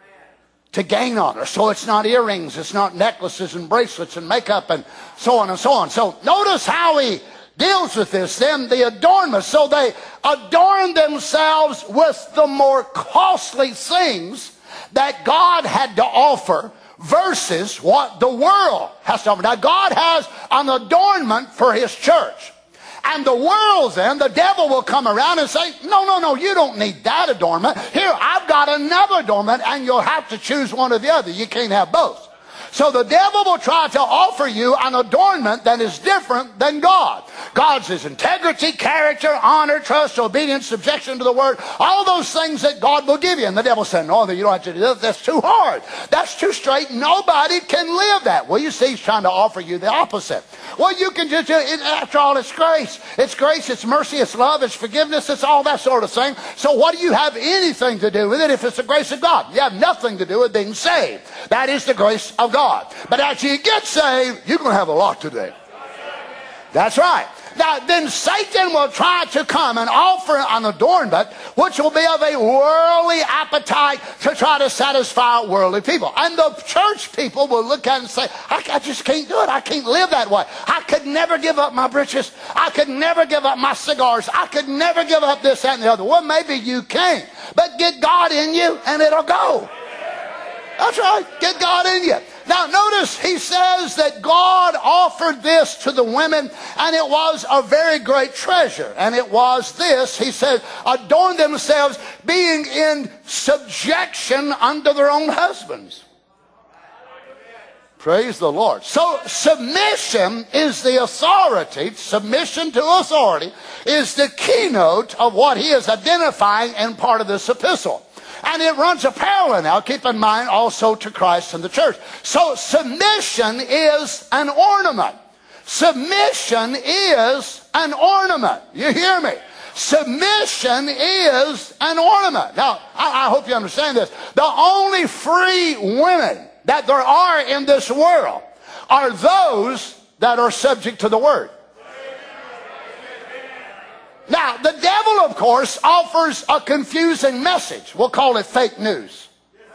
[SPEAKER 5] To gain honor. So it's not earrings, it's not necklaces and bracelets and makeup and so on and so on. So notice how he deals with this. Then the adornment. So they adorn themselves with the more costly things that God had to offer versus what the world has to offer. Now God has an adornment for His church. And the world then, the devil will come around and say, no, you don't need that adornment. Here, I've got another adornment, and you'll have to choose one or the other. You can't have both. So the devil will try to offer you an adornment that is different than God. God's is integrity, character, honor, trust, obedience, subjection to the Word. All those things that God will give you. And the devil said, no, you don't have to do that. That's too hard. That's too straight. Nobody can live that. Well, you see, he's trying to offer you the opposite. Well, you can just, after all, it's grace. It's grace, it's mercy, it's love, it's forgiveness, it's all that sort of thing. So what do you have anything to do with it if it's the grace of God? You have nothing to do with being saved. That is the grace of God. But as you get saved, you're going to have a lot to do. That's right. Now, then Satan will try to come and offer an adornment which will be of a worldly appetite to try to satisfy worldly people. And the church people will look at it and say, I just can't do it. I can't live that way. I could never give up my britches. I could never give up my cigars. I could never give up this, that, and the other. Well, maybe you can. But get God in you and it'll go. That's right. Get God in you. Now notice he says that God offered this to the women, and it was a very great treasure. And it was this, he said, adorn themselves being in subjection unto their own husbands. Praise the Lord. So submission is the authority. Submission to authority is the keynote of what he is identifying in part of this epistle. And it runs a parallel now, keep in mind, also to Christ and the church. So submission is an ornament. Submission is an ornament. You hear me? submission is an ornament. Now, I hope you understand this. The only free women that there are in this world are those that are subject to the Word. Now, the devil, of course, offers a confusing message. We'll call it fake news.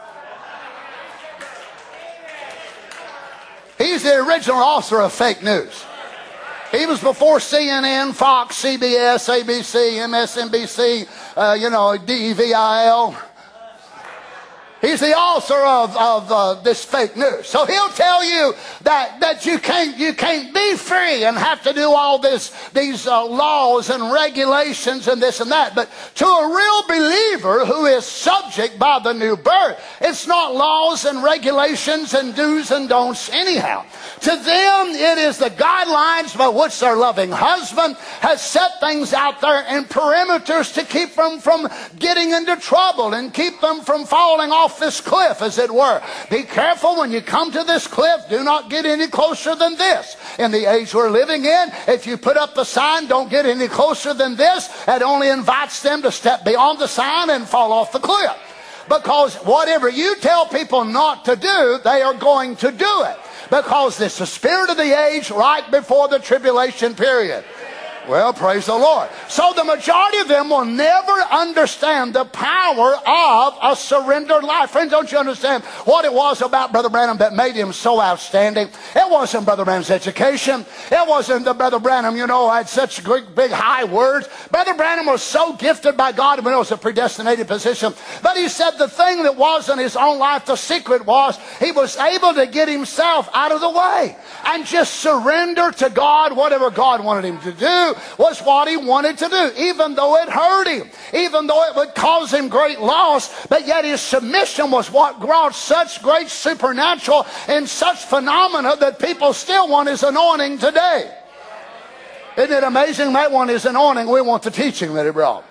[SPEAKER 5] He's the original author of fake news. He was before CNN, Fox, CBS, ABC, MSNBC, DEVIL. He's the author of this fake news. So he'll tell you that you can't be free and have to do all these laws and regulations and this and that. But to a real believer who is subject by the new birth, it's not laws and regulations and do's and don'ts anyhow. To them, it is the guidelines by which their loving husband has set things out there and perimeters to keep them from getting into trouble and keep them from falling off this cliff, as it were. Be careful when you come to this cliff. Do not get any closer than this. In the age we're living in, if you put up the sign, don't get any closer than this, it only invites them to step beyond the sign and fall off the cliff. Because whatever you tell people not to do, they are going to do it. Because it's the spirit of the age right before the tribulation period. Well, praise the Lord. So the majority of them will never understand the power of a surrendered life. Friends, don't you understand what it was about Brother Branham that made him so outstanding? It wasn't Brother Branham's education. It wasn't that Brother Branham, had such great, big, high words. Brother Branham was so gifted by God, but it was a predestinated position. But he said the thing that was in his own life, the secret was, he was able to get himself out of the way and just surrender to God whatever God wanted him to do. Was what he wanted to do, even though it hurt him, even though it would cause him great loss, but yet his submission was what brought such great supernatural and such phenomena that people still want his anointing today. Isn't it amazing? That one is anointing. We want the teaching that he brought.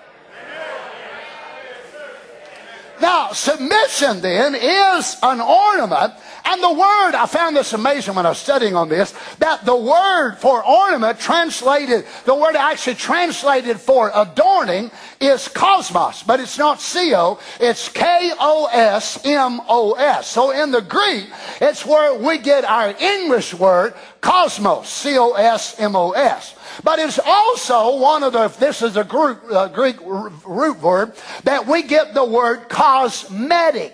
[SPEAKER 5] Now, submission then is an ornament. And the word, I found this amazing when I was studying on this, that the word for ornament the word actually translated for adorning is cosmos. But it's not C-O, it's K-O-S-M-O-S. So in the Greek, it's where we get our English word cosmos, C-O-S-M-O-S. But it's also this is a Greek root word, that we get the word cosmetic.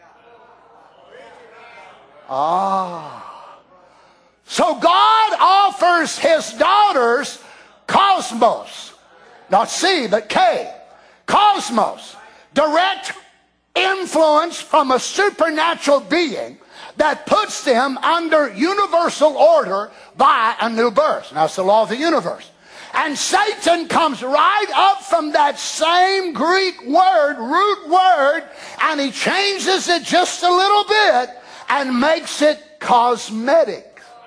[SPEAKER 5] So God offers his daughters cosmos. Not C, but K. Cosmos. Direct influence from a supernatural being that puts them under universal order by a new birth. Now, it's the law of the universe. And Satan comes right up from that same Greek root word, and he changes it just a little bit and makes it cosmetic.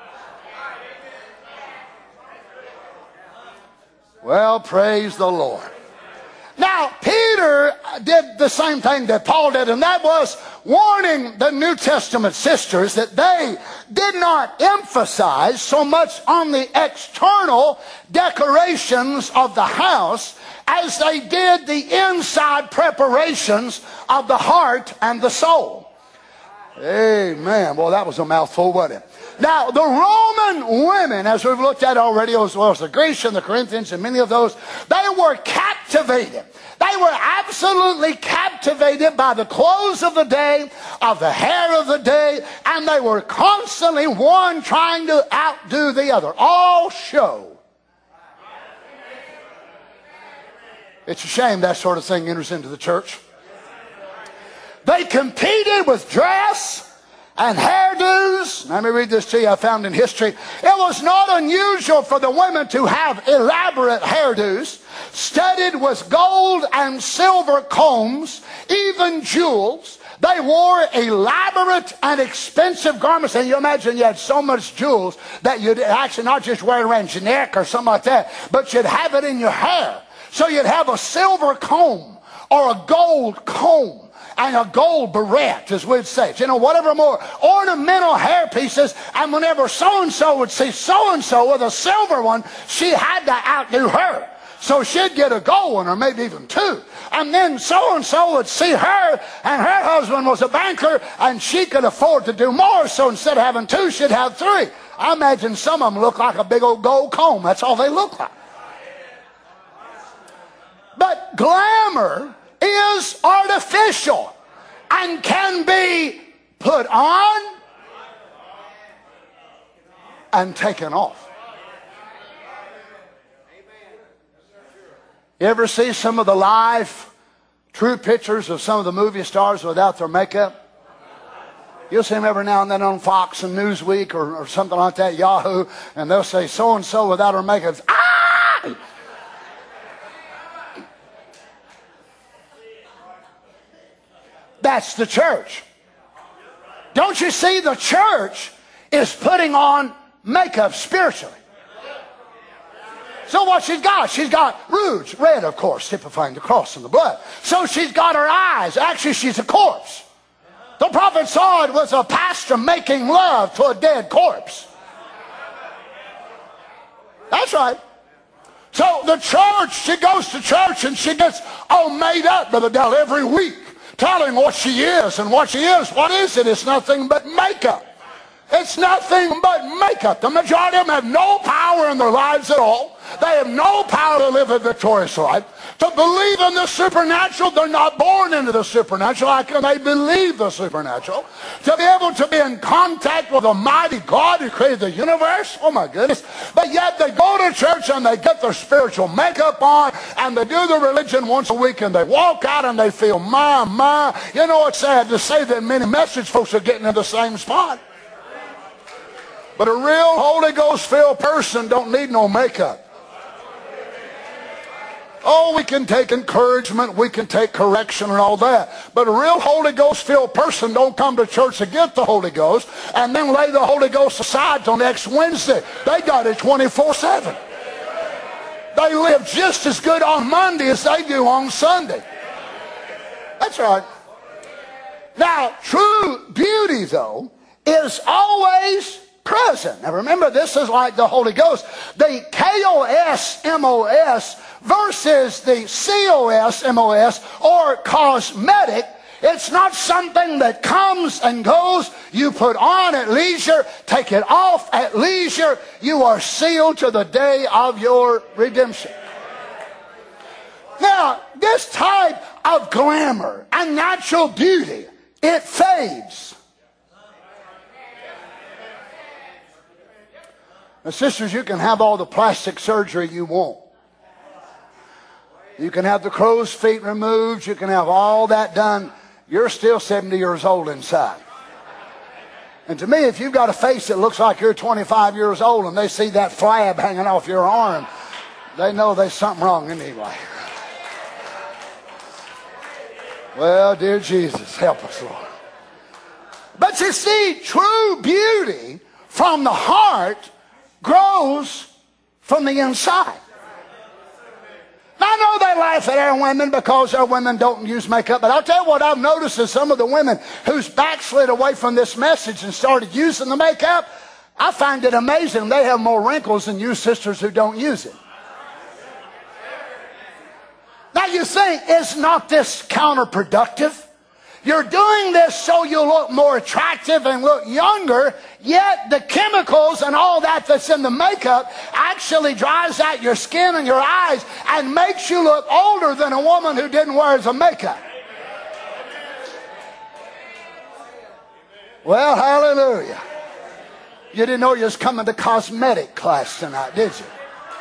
[SPEAKER 5] Well, praise the Lord. Now, Peter did the same thing that Paul did, and that was warning the New Testament sisters that they did not emphasize so much on the external decorations of the house as they did the inside preparations of the heart and the soul. Amen. Well, that was a mouthful, wasn't it? Now, the Roman women, as we've looked at already, as well as the Grecian, the Corinthians, and many of those, they were captivated. They were absolutely captivated by the clothes of the day, of the hair of the day, and they were constantly one trying to outdo the other. All show. It's a shame that sort of thing enters into the church. They competed with dress and hairdos. Let me read this to you. I found in history. It was not unusual for the women to have elaborate hairdos, studded with gold and silver combs, even jewels. They wore elaborate and expensive garments. And you imagine you had so much jewels that you'd actually not just wear it around your neck or something like that, but you'd have it in your hair. So you'd have a silver comb or a gold comb and a gold barrette, as we'd say. Whatever more ornamental hair pieces. And whenever so-and-so would see so-and-so with a silver one, she had to outdo her. So she'd get a going, or maybe even two. And then so-and-so would see her, and her husband was a banker, and she could afford to do more. So instead of having two, she'd have three. I imagine some of them look like a big old gold comb. That's all they look like. But glamour is artificial and can be put on and taken off. You ever see some of the live, true pictures of some of the movie stars without their makeup? You'll see them every now and then on Fox and Newsweek or something like that, Yahoo, and they'll say, so-and-so without her makeup. Ah! That's the church. Don't you see, the church is putting on makeup spiritually. So what she's got rouge, red of course, typifying the cross and the blood. So she's got her eyes. Actually, she's a corpse. The prophet saw it was a pastor making love to a dead corpse. That's right. So the church, she goes to church and she gets all made up, Brother Dell, every week, telling what she is and what she is. What is it? It's nothing but makeup. It's nothing but makeup. The majority of them have no power in their lives at all. They have no power to live a victorious life. To believe in the supernatural, they're not born into the supernatural. How can they believe the supernatural? To be able to be in contact with a mighty God who created the universe? Oh my goodness. But yet they go to church and they get their spiritual makeup on and they do the religion once a week and they walk out and they feel, my. You know, it's sad to say that many message folks are getting in the same spot. But a real Holy Ghost filled person don't need no makeup. Oh, we can take encouragement, we can take correction and all that. But a real Holy Ghost filled person don't come to church to get the Holy Ghost and then lay the Holy Ghost aside till next Wednesday. They got it 24/7. They live just as good on Monday as they do on Sunday. That's right. Now, true beauty, though, is always present. Now remember, this is like the Holy Ghost. The K-O-S-M-O-S versus the C-O-S-M-O-S or cosmetic. It's not something that comes and goes. You put on at leisure, take it off at leisure. You are sealed to the day of your redemption. Now, this type of glamour and natural beauty, it fades. Now, sisters, you can have all the plastic surgery you want. You can have the crow's feet removed. You can have all that done. You're still 70 years old inside. And to me, if you've got a face that looks like you're 25 years old and they see that flab hanging off your arm, they know there's something wrong anyway. Well, dear Jesus, help us, Lord. But you see, true beauty from the heart grows from the inside. Now, I know they laugh at our women because our women don't use makeup, but I'll tell you what I've noticed is some of the women who's backslid away from this message and started using the makeup, I find it amazing. They have more wrinkles than you sisters who don't use it. Now you think, is not this counterproductive? You're doing this so you look more attractive and look younger, yet the chemicals and all that's in the makeup actually dries out your skin and your eyes and makes you look older than a woman who didn't wear the makeup. Well, hallelujah. You didn't know you was coming to cosmetic class tonight, did you?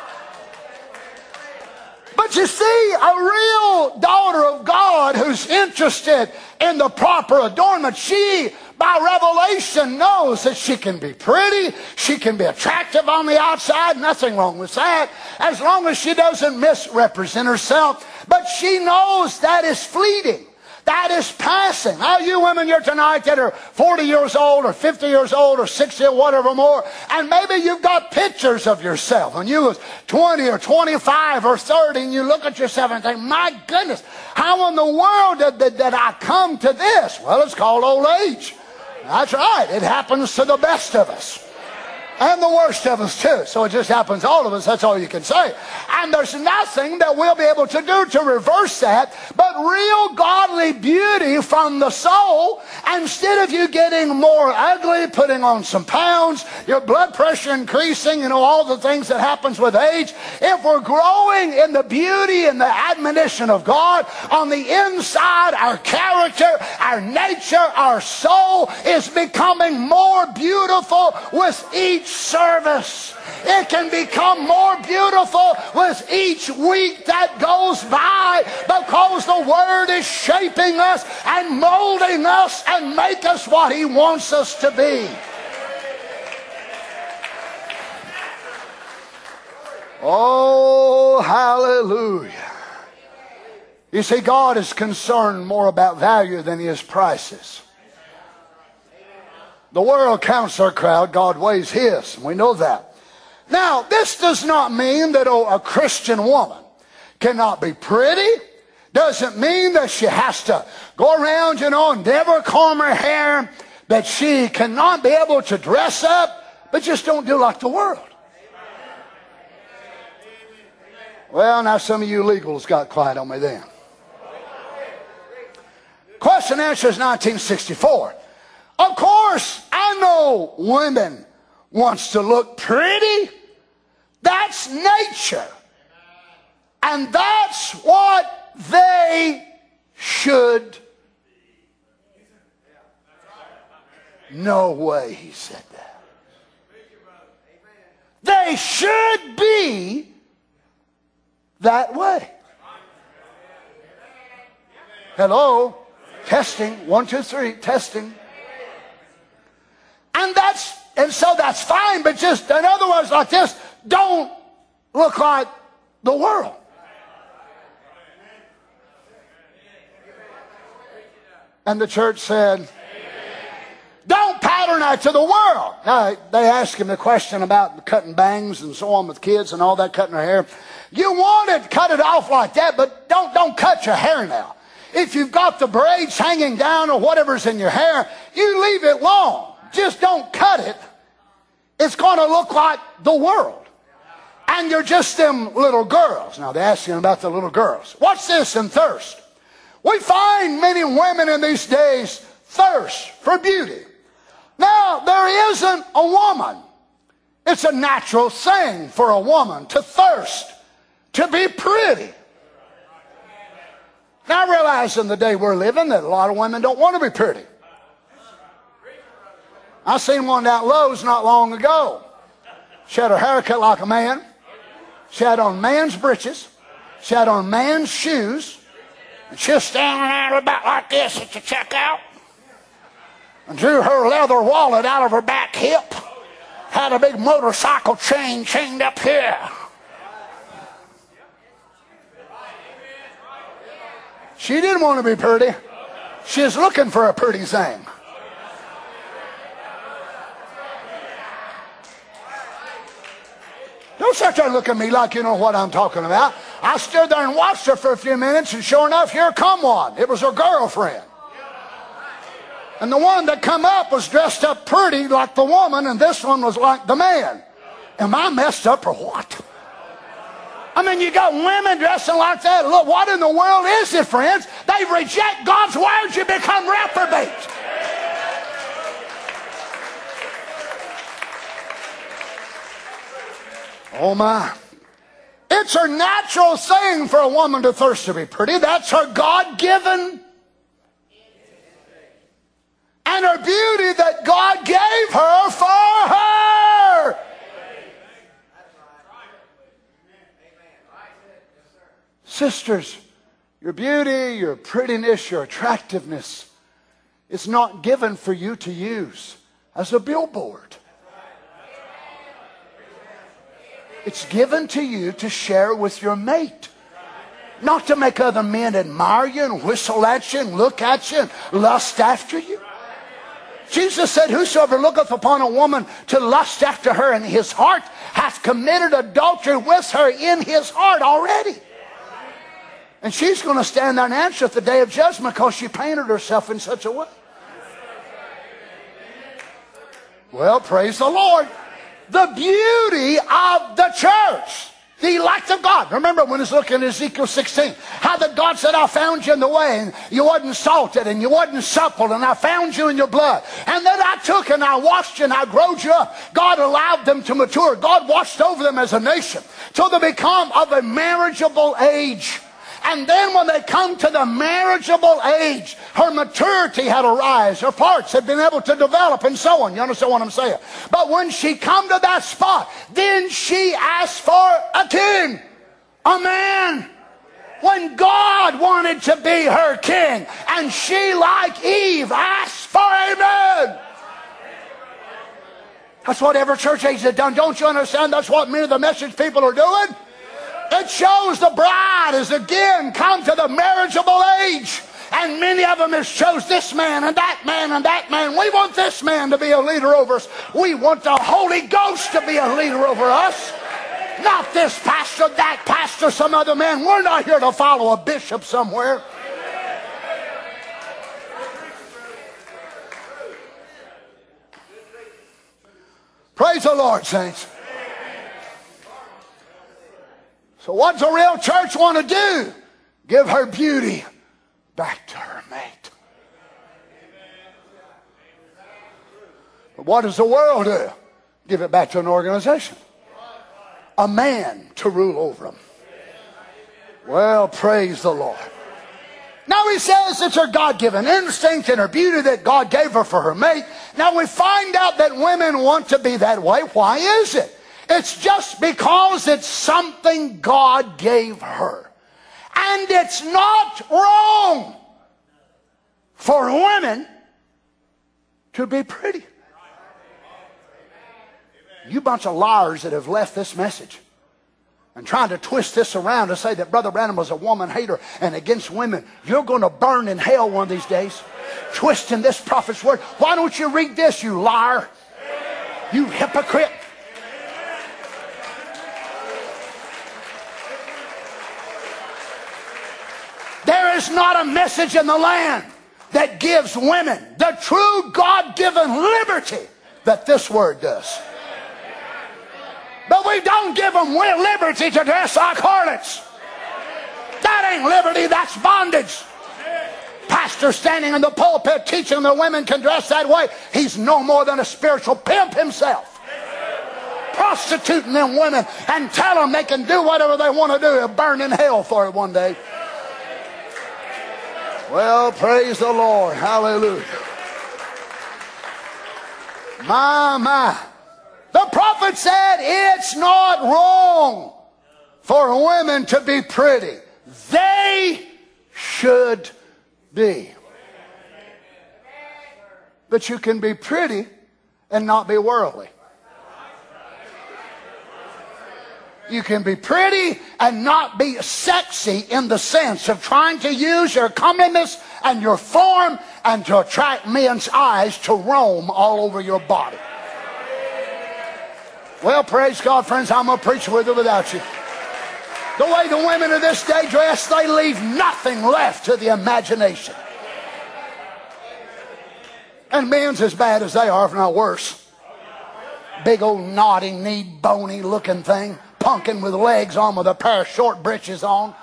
[SPEAKER 5] But you see, a real daughter of God who's interested in the proper adornment, she, by revelation, knows that she can be pretty, she can be attractive on the outside, nothing wrong with that, as long as she doesn't misrepresent herself. But she knows that is fleeting. That is passing. Now, you women here tonight that are 40 years old or 50 years old or 60 or whatever more, and maybe you've got pictures of yourself when you was 20 or 25 or 30, and you look at yourself and think, my goodness, how in the world did I come to this? Well, it's called old age. That's right. It happens to the best of us. And the worst of us too. So it just happens to all of us. That's all you can say. And there's nothing that we'll be able to do to reverse that but real godly beauty from the soul. Instead of you getting more ugly, putting on some pounds, your blood pressure increasing, all the things that happens with age. If we're growing in the beauty and the admonition of God on the inside, our character, our nature, our soul is becoming more beautiful with each service. It can become more beautiful with each week that goes by because the Word is shaping us and molding us and make us what He wants us to be. Oh, hallelujah. You see, God is concerned more about value than He is prices. The world counts their crowd, God weighs His. We know that. Now, this does not mean that a Christian woman cannot be pretty. Doesn't mean that she has to go around, and never comb her hair. That she cannot be able to dress up, but just don't do like the world. Well, now some of you legals got quiet on me then. Question and answer is 1964. Of course, I know women wants to look pretty. That's nature. And that's what they should. No way he said that. They should be that way. Hello? Testing. 1, 2, 3. Testing. And so that's fine, but just, in other words, like this, don't look like the world. And the church said, don't pattern after the world. Now, they asked him the question about cutting bangs and so on with kids and all that, cutting their hair. You want it, cut it off like that, but don't cut your hair now. If you've got the braids hanging down or whatever's in your hair, you leave it long. Just don't cut it. It's going to look like the world. And you're just them little girls. Now, they're asking about the little girls. What's this in thirst? We find many women in these days thirst for beauty. Now, there isn't a woman. It's a natural thing for a woman to thirst, to be pretty. Now, I realize in the day we're living that a lot of women don't want to be pretty. I seen one down at Lowe's not long ago. She had her hair cut like a man. She had on man's breeches. She had on man's shoes. And she was standing there about like this at the checkout. And drew her leather wallet out of her back hip. Had a big motorcycle chain chained up here. She didn't want to be pretty. She was looking for a pretty thing. Don't sit there and look at me like you know what I'm talking about. I stood there and watched her for a few minutes, and sure enough, here come one. It was her girlfriend. And the one that come up was dressed up pretty like the woman, and this one was like the man. Am I messed up or what? I mean, you got women dressing like that. Look, what in the world is it, friends? They reject God's words, you become reprobates. Oh my. It's her natural thing for a woman to thirst to be pretty. That's her God-given. And her beauty that God gave her for her. Sisters, your beauty, your prettiness, your attractiveness is not given for you to use as a billboard. It's given to you to share with your mate. Not to make other men admire you and whistle at you and look at you and lust after you. Jesus said, whosoever looketh upon a woman to lust after her in his heart hath committed adultery with her in his heart already. And she's going to stand there and answer at the day of judgment because she painted herself in such a way. Well, praise the Lord. the beauty of the church. The elect of God. Remember when it's looking at Ezekiel 16, how that God said, I found you in the way, and you wasn't salted, and you wasn't supple, and I found you in your blood. And then I took and I washed you and I growed you up. God allowed them to mature. God watched over them as a nation till they become of a marriageable age. And then when they come to the marriageable age, her maturity had arise. Her parts had been able to develop and so on. You understand what I'm saying? But when she come to that spot, then she asked for a king, a man. When God wanted to be her king, and she, like Eve, asked for a man. That's what every church age has done. Don't you understand? That's what many of the message people are doing. It shows the bride has again come to the marriageable age. And many of them has chose this man and that man and that man. We want this man to be a leader over us. We want the Holy Ghost to be a leader over us. Not this pastor, that pastor, some other man. We're not here to follow a bishop somewhere. Praise the Lord, saints. So what does a real church want to do? Give her beauty back to her mate. But what does the world do? Give it back to an organization. A man to rule over them. Well, praise the Lord. Now he says it's her God-given instinct and her beauty that God gave her for her mate. Now we find out that women want to be that way. Why is it? It's just because it's something God gave her. And it's not wrong for women to be pretty. You bunch of liars that have left this message and trying to twist this around to say that Brother Branham was a woman hater and against women. You're going to burn in hell one of these days. Twisting this prophet's word. Why don't you read this, you liar? You hypocrite. There is not a message in the land that gives women the true God-given liberty that this word does. But we don't give them liberty to dress like harlots. That ain't liberty, that's bondage. Pastor standing in the pulpit teaching the women can dress that way, he's no more than a spiritual pimp himself. Prostituting them women and tell them they can do whatever they want to do and burn in hell for it one day. Well, praise the Lord. Hallelujah. My. The prophet said it's not wrong for women to be pretty. They should be. But you can be pretty and not be worldly. You can be pretty and not be sexy in the sense of trying to use your comeliness and your form and to attract men's eyes to roam all over your body. Well, praise God, friends, I'm going to preach with or without you. The way the women of this day dress, they leave nothing left to the imagination. And men's as bad as they are, if not worse. Big old naughty, knee, bony looking thing. Punkin with legs on with a pair of short breeches on.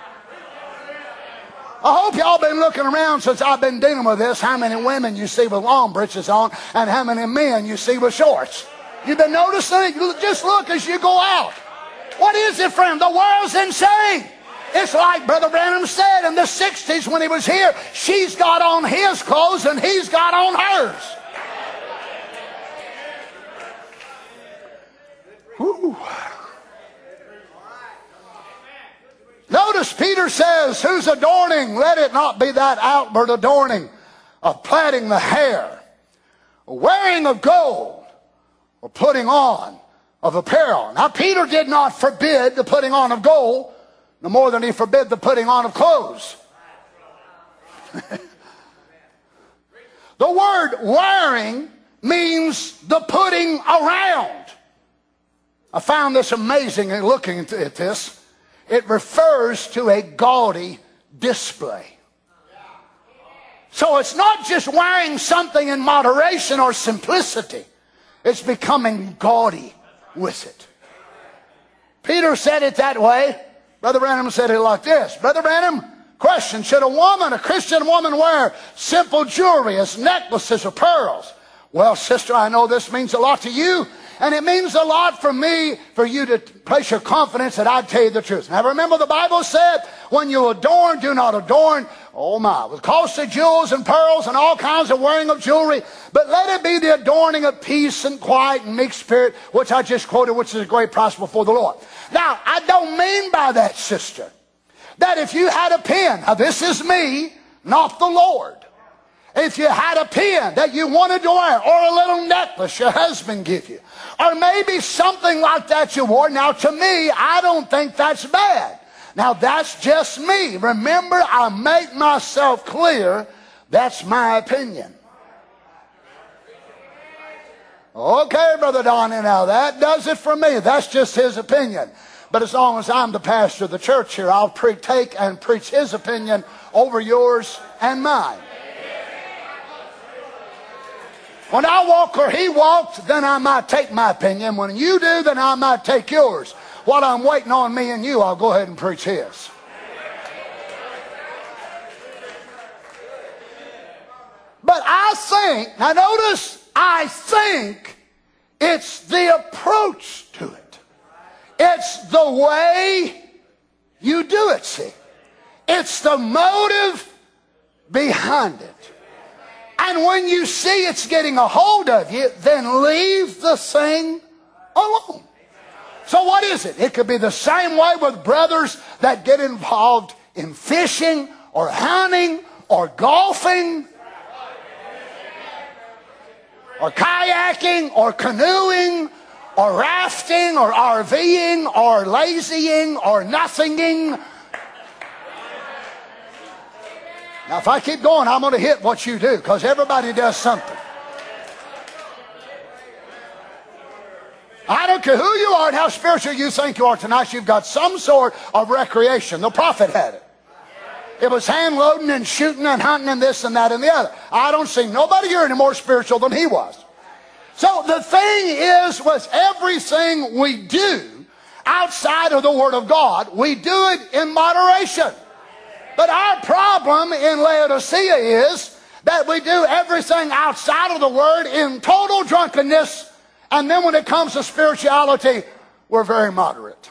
[SPEAKER 5] I hope y'all been looking around since I've been dealing with this. How many women you see with long breeches on and how many men you see with shorts. You've been noticing it? Just look as you go out. What is it, friend? The world's insane. It's like Brother Branham said in the 60s when he was here. She's got on his clothes and he's got on hers. Whew. Notice Peter says, whose adorning, let it not be that outward adorning of plaiting the hair, or wearing of gold, or putting on of apparel. Now Peter did not forbid the putting on of gold, no more than he forbid the putting on of clothes. The word wearing means the putting around. I found this amazing in looking at this. It refers to a gaudy display. So it's not just wearing something in moderation or simplicity. It's becoming gaudy with it. Peter said it that way. Brother Branham said it like this. Brother Branham, question, should a Christian woman wear simple jewelry as necklaces or pearls? Well, sister, I know this means a lot to you, and it means a lot for me for you to place your confidence that I'd tell you the truth. Now remember the Bible said, when you adorn, do not adorn, oh my, with costly jewels and pearls and all kinds of wearing of jewelry, but let it be the adorning of peace and quiet and meek spirit, which I just quoted, which is a great price before the Lord. Now, I don't mean by that, sister, that if you had a pen, now this is me, not the Lord. If you had a pen that you wanted to wear, or a little necklace your husband give you, or maybe something like that you wore, now to me, I don't think that's bad. Now that's just me. Remember, I make myself clear, that's my opinion. Okay, Brother Donnie, now that does it for me. That's just his opinion. But as long as I'm the pastor of the church here, I'll take and preach his opinion over yours and mine. When I walk or he walked, then I might take my opinion. When you do, then I might take yours. While I'm waiting on me and you, I'll go ahead and preach his. But I think, now notice, I think it's the approach to it. It's the way you do it, see. It's the motive behind it. And when you see it's getting a hold of you, then leave the thing alone. So what is it? It could be the same way with brothers that get involved in fishing or hunting or golfing or kayaking or canoeing or rafting or RVing or lazying or nothinging. Now, if I keep going, I'm going to hit what you do, because everybody does something. I don't care who you are and how spiritual you think you are tonight, you've got some sort of recreation. The prophet had it. It was hand loading and shooting and hunting and this and that and the other. I don't see nobody here any more spiritual than he was. So the thing is, with everything we do outside of the Word of God, we do it in moderation. But our problem in Laodicea is that we do everything outside of the Word in total drunkenness, and then when it comes to spirituality, we're very moderate.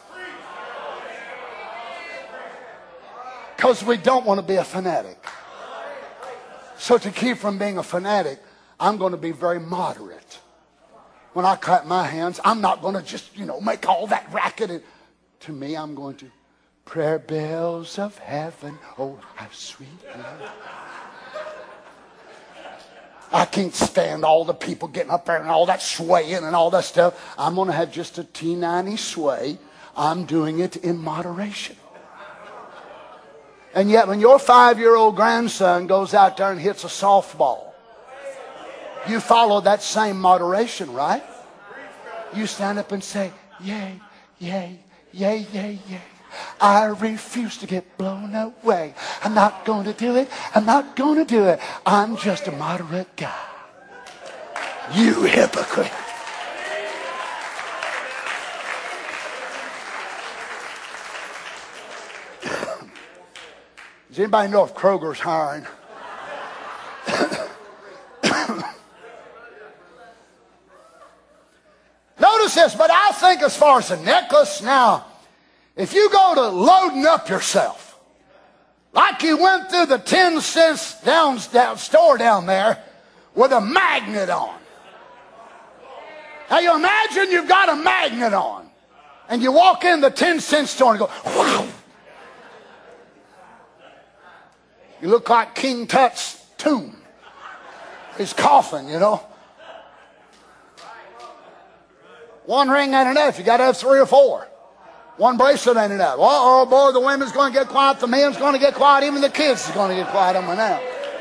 [SPEAKER 5] Because we don't want to be a fanatic. So to keep from being a fanatic, I'm going to be very moderate. When I clap my hands, I'm not going to just, make all that racket. And to me, I'm going to, prayer bells of heaven, oh, how sweet. I can't stand all the people getting up there and all that swaying and all that stuff. I'm going to have just a T90 sway. I'm doing it in moderation. And yet when your 5-year-old grandson goes out there and hits a softball, you follow that same moderation, right? You stand up and say, yay, yay, yay, yay, yay. I refuse to get blown away. I'm not going to do it. I'm not going to do it. I'm just a moderate guy. You hypocrite. Does anybody know if Kroger's hiring? Notice this, but I think as far as the necklace, now, if you go to loading up yourself, like you went through the 10-cent down store down there with a magnet on. Now you imagine you've got a magnet on, and you walk in the 10-cent store and go, wow. You look like King Tut's tomb. His coffin, One ring ain't enough. You got to have 3 or 4. One bracelet ain't enough. Oh boy, the women's going to get quiet. The men's going to get quiet. Even the kids is going to get quiet on me now.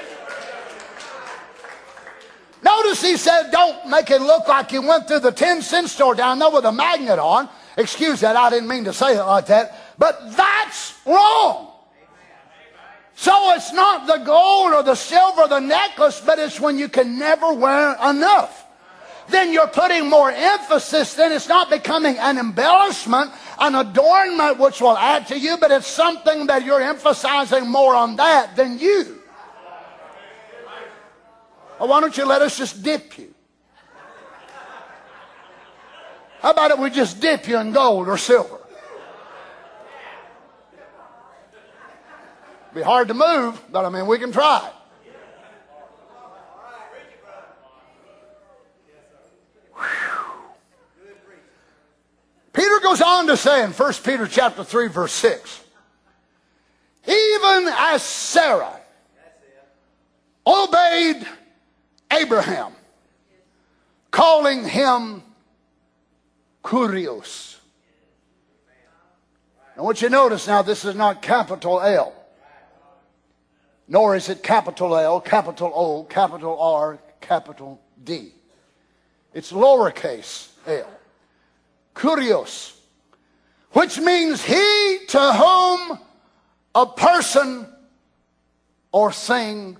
[SPEAKER 5] Notice he said, don't make it look like you went through the 10-cent store down there with a magnet on. Excuse that. I didn't mean to say it like that. But that's wrong. So it's not the gold or the silver or the necklace, but it's when you can never wear enough. then you're putting more emphasis. Then it's not becoming an embellishment, an adornment which will add to you, but it's something that you're emphasizing more on that than you. Well, why don't you let us just dip you? How about if we just dip you in gold or silver? Be hard to move, but I mean, we can try. Peter goes on to say in 1 Peter chapter 3, verse 6, even as Sarah obeyed Abraham, calling him Kurios. Now, what you notice now, this is not capital L, nor is it capital L, capital O, capital R, capital D. It's lowercase l. Kurios, which means he to whom a person or thing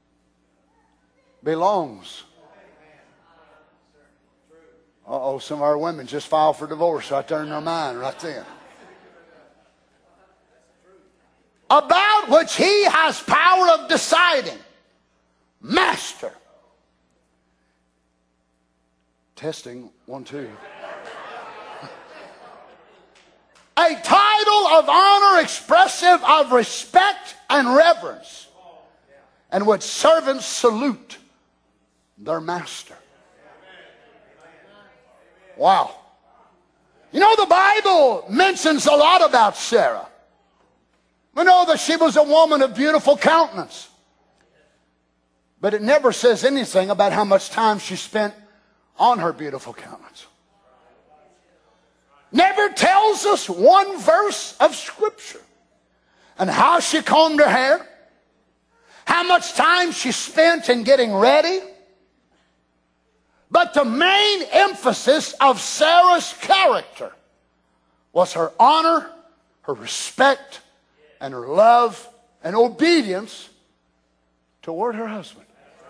[SPEAKER 5] belongs. Uh-oh, some of our women just filed for divorce right there in their mind right then. About which he has power of deciding. Master. Testing, 1, 2. A title of honor expressive of respect and reverence, and which servants salute their master. Wow. You know, the Bible mentions a lot about Sarah. We know that she was a woman of beautiful countenance. But it never says anything about how much time she spent on her beautiful countenance. Never tells us one verse of Scripture. And how she combed her hair. How much time she spent in getting ready. But the main emphasis of Sarah's character was her honor, her respect, and her love and obedience toward her husband.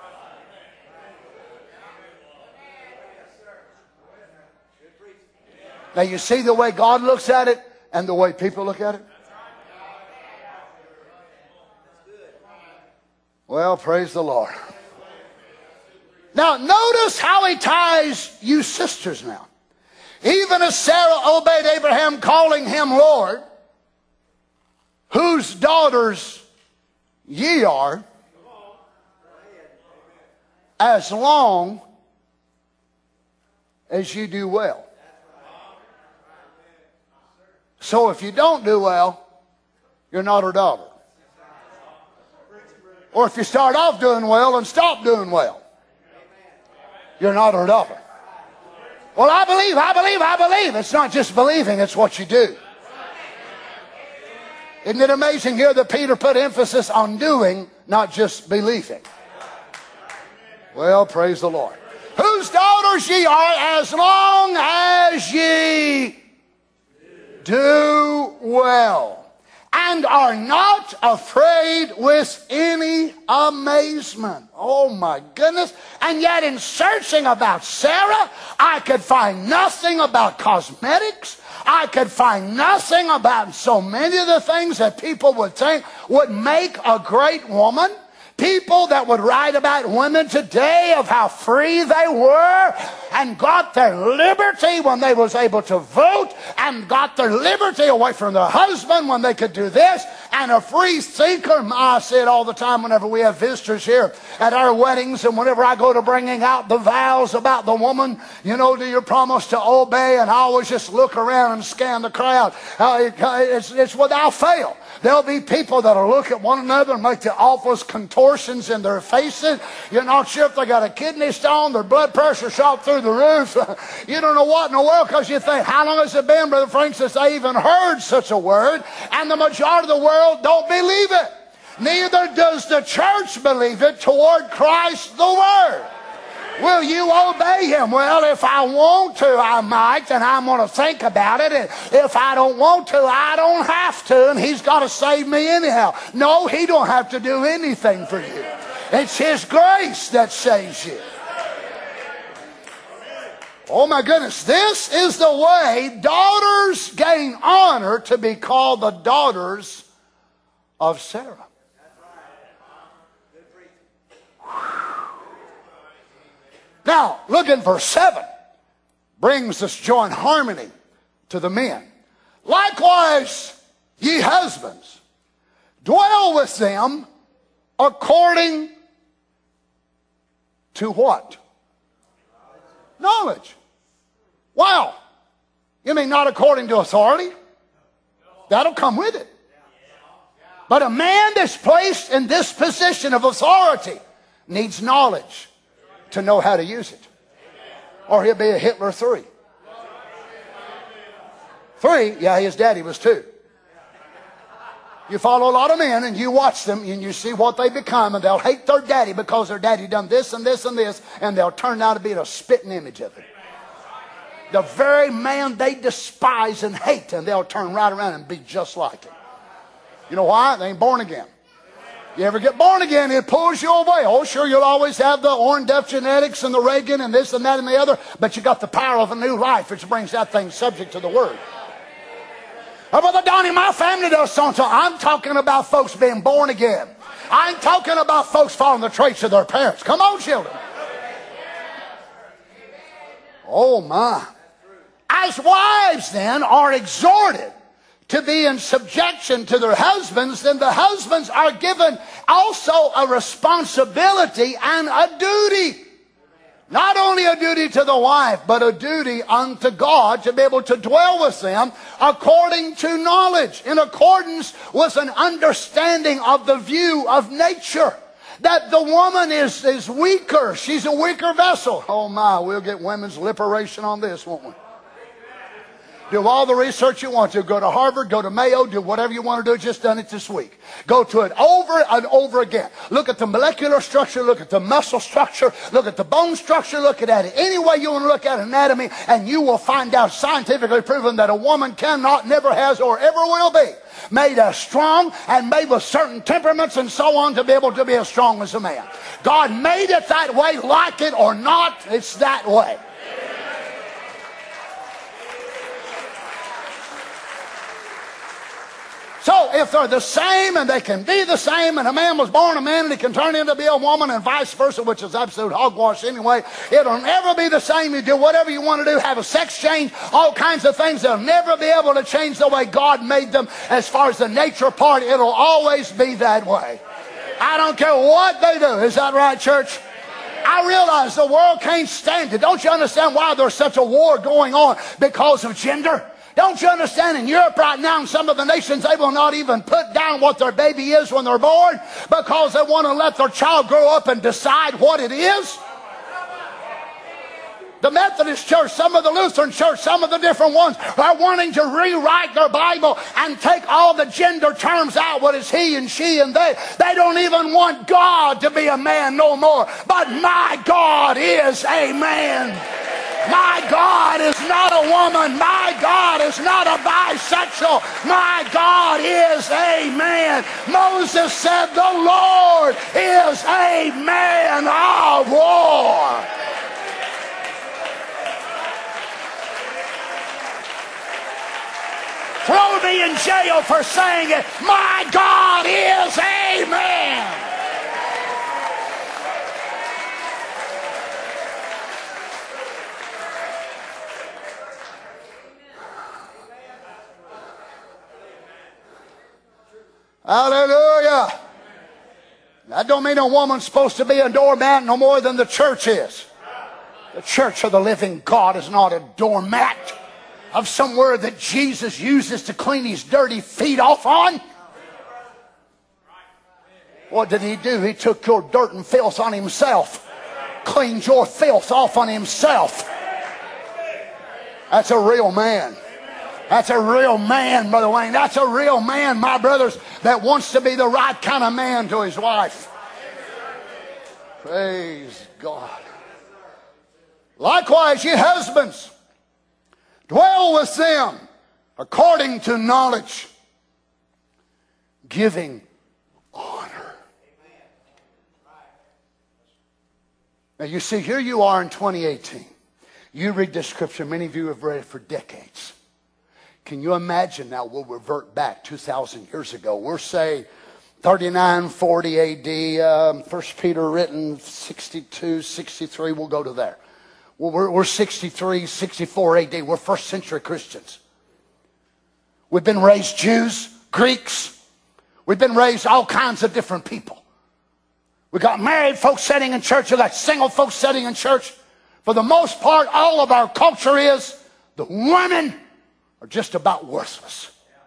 [SPEAKER 5] Now you see the way God looks at it and the way people look at it? Well, praise the Lord. Now notice how he ties you sisters now. Even as Sarah obeyed Abraham, calling him Lord, whose daughters ye are, as long as you do well. So if you don't do well, you're not her daughter. Or if you start off doing well and stop doing well, you're not her daughter. Well, I believe. It's not just believing, it's what you do. Isn't it amazing here that Peter put emphasis on doing, not just believing? Well, praise the Lord. Whose daughters ye are, as long as ye do well, and are not afraid with any amazement. Oh my goodness. And yet in searching about Sarah, I could find nothing about cosmetics. I could find nothing about so many of the things that people would think would make a great woman. People that would write about women today of how free they were and got their liberty when they was able to vote and got their liberty away from their husband when they could do this, and a free thinker. I say it all the time whenever we have visitors here at our weddings, and whenever I go to bringing out the vows about the woman, you know, do you promise to obey? And I always just look around and scan the crowd. It's without fail. There'll be people that'll look at one another and make the awfulest contortions in their faces. You're not sure if they got a kidney stone, their blood pressure shot through the roof. You don't know what in the world, because you think, how long has it been, Brother Frank, since they even heard such a word? And the majority of the world don't believe it. Neither does the church believe it toward Christ the Word. Will you obey him? Well, if I want to, I might, and I'm going to think about it. And if I don't want to, I don't have to, and he's got to save me anyhow. No, he don't have to do anything for you. It's his grace that saves you. Oh my goodness, this is the way daughters gain honor to be called the daughters of Sarah. Now, look in verse 7. Brings this joy and harmony to the men. Likewise, ye husbands, dwell with them according to what? Knowledge. Wow. You mean not according to authority? That'll come with it. But a man that's placed in this position of authority needs knowledge to know how to use it. Or he'll be a Hitler 3. 3? Yeah, his daddy was 2. You follow a lot of men and you watch them and you see what they become, and they'll hate their daddy because their daddy done this and this and this, and they'll turn out to be a spitting image of it. The very man they despise and hate, and they'll turn right around and be just like him. You know why? They ain't born again. You ever get born again, it pulls you away. Oh, sure, you'll always have the Orrin Duff genetics and the Reagan and this and that and the other, but you got the power of a new life, which brings that thing subject to the Word. Oh, Brother Donnie, my family does so-and-so. I'm talking about folks being born again. I'm talking about folks following the traits of their parents. Come on, children. Oh, my. As wives, then, are exhorted to be in subjection to their husbands, then the husbands are given also a responsibility and a duty. Not only a duty to the wife, but a duty unto God to be able to dwell with them according to knowledge, in accordance with an understanding of the view of nature. That the woman is weaker. She's a weaker vessel. Oh my, we'll get women's liberation on this, won't we? Do all the research you want to. Go to Harvard, go to Mayo, do whatever you want to do. Just done it this week. Go to it over and over again. Look at the molecular structure, look at the muscle structure, look at the bone structure, look at it any way you want to look at anatomy, and you will find out scientifically proven that a woman cannot, never has, or ever will be made as strong and made with certain temperaments and so on to be able to be as strong as a man. God made it that way, like it or not, it's that way. So if they're the same and they can be the same, and a man was born a man and he can turn into be a woman and vice versa, which is absolute hogwash anyway, it'll never be the same. You do whatever you want to do, have a sex change, all kinds of things. They'll never be able to change the way God made them as far as the nature part. It'll always be that way. I don't care what they do. Is that right, church? I realize the world can't stand it. Don't you understand why there's such a war going on? Because of gender. Don't you understand, in Europe right now, in some of the nations, they will not even put down what their baby is when they're born because they want to let their child grow up and decide what it is. The Methodist Church, some of the Lutheran Church, some of the different ones are wanting to rewrite their Bible and take all the gender terms out. What is he and she and they? They don't even want God to be a man no more. But my God is a man. My God is not a woman. My God is not a bisexual. My God is a man. Moses said, the Lord is a man of war. Throw me in jail for saying it. My God is a man. Hallelujah. That don't mean a woman's supposed to be a doormat no more than the church is. The church of the living God is not a doormat of somewhere that Jesus uses to clean his dirty feet off on. What did he do? He took your dirt and filth on himself. Cleaned your filth off on himself. That's a real man. That's a real man, Brother Wayne. That's a real man, my brothers, that wants to be the right kind of man to his wife. Praise God. Likewise, ye husbands, dwell with them according to knowledge, giving honor. Now you see, here you are in 2018. You read this scripture, many of you have read it for decades. Can you imagine now we'll revert back 2,000 years ago? We're say 39, 40 AD, 1 Peter written 62, 63, we'll go to there. We're 63, 64 AD, we're first century Christians. We've been raised Jews, Greeks, we've been raised all kinds of different people. We got married folks sitting in church, we got single folks sitting in church. For the most part, all of our culture is the women are just about worthless.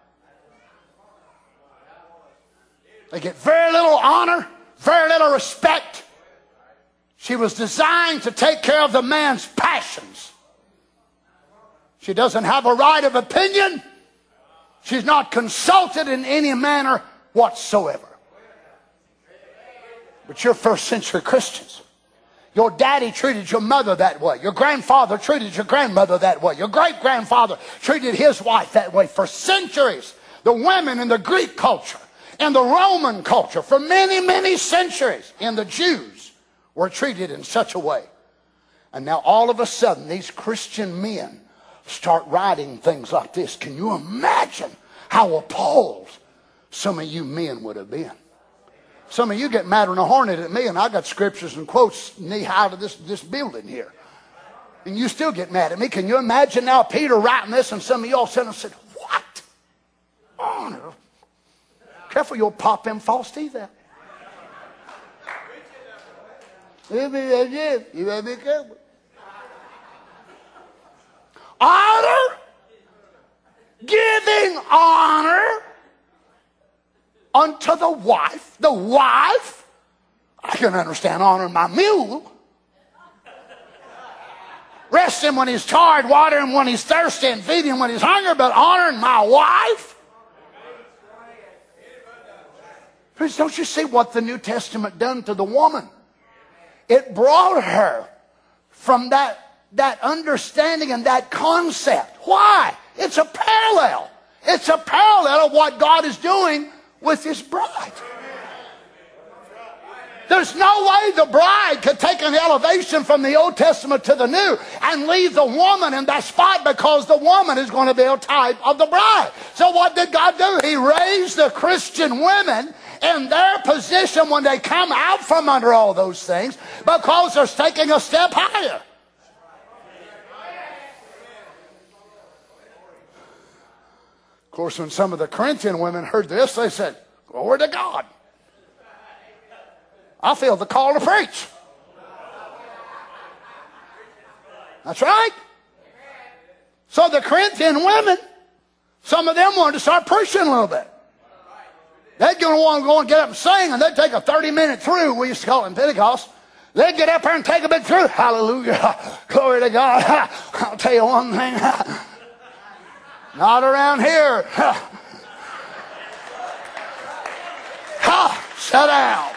[SPEAKER 5] They get very little honor, very little respect. She was designed to take care of the man's passions. She doesn't have a right of opinion. She's not consulted in any manner whatsoever. But you're first century Christians. Your daddy treated your mother that way. Your grandfather treated your grandmother that way. Your great-grandfather treated his wife that way. For centuries, the women in the Greek culture, in the Roman culture, for many, many centuries, and the Jews were treated in such a way. And now all of a sudden, these Christian men start writing things like this. Can you imagine how appalled some of you men would have been? Some of you get madder than a hornet at me, and I got scriptures and quotes knee-high to this building here. And you still get mad at me. Can you imagine now Peter writing this, and some of you all sitting and said, what? Honor? Careful, you'll pop them false teeth out. You better be careful. Honor? Giving honor unto the wife. The wife? I can understand honoring my mule. Rest him when he's tired, water him when he's thirsty, and feed him when he's hungry, but honoring my wife? Friends, don't you see what the New Testament done to the woman? It brought her from that understanding and that concept. Why? It's a parallel. It's a parallel of what God is doing with his bride. There's no way the bride could take an elevation from the Old Testament to the New and leave the woman in that spot, because the woman is going to be a type of the bride. So what did God do? He raised the Christian women in their position when they come out from under all those things, because they're taking a step higher. Of course, when some of the Corinthian women heard this, they said, glory to God. I feel the call to preach. That's right. So the Corinthian women, some of them wanted to start preaching a little bit. They'd want to go and get up and sing, and they'd take a 30-minute through. We used to call it in Pentecost. They'd get up there and take a bit through. Hallelujah. Glory to God. I'll tell you one thing. Not around here. Shut down.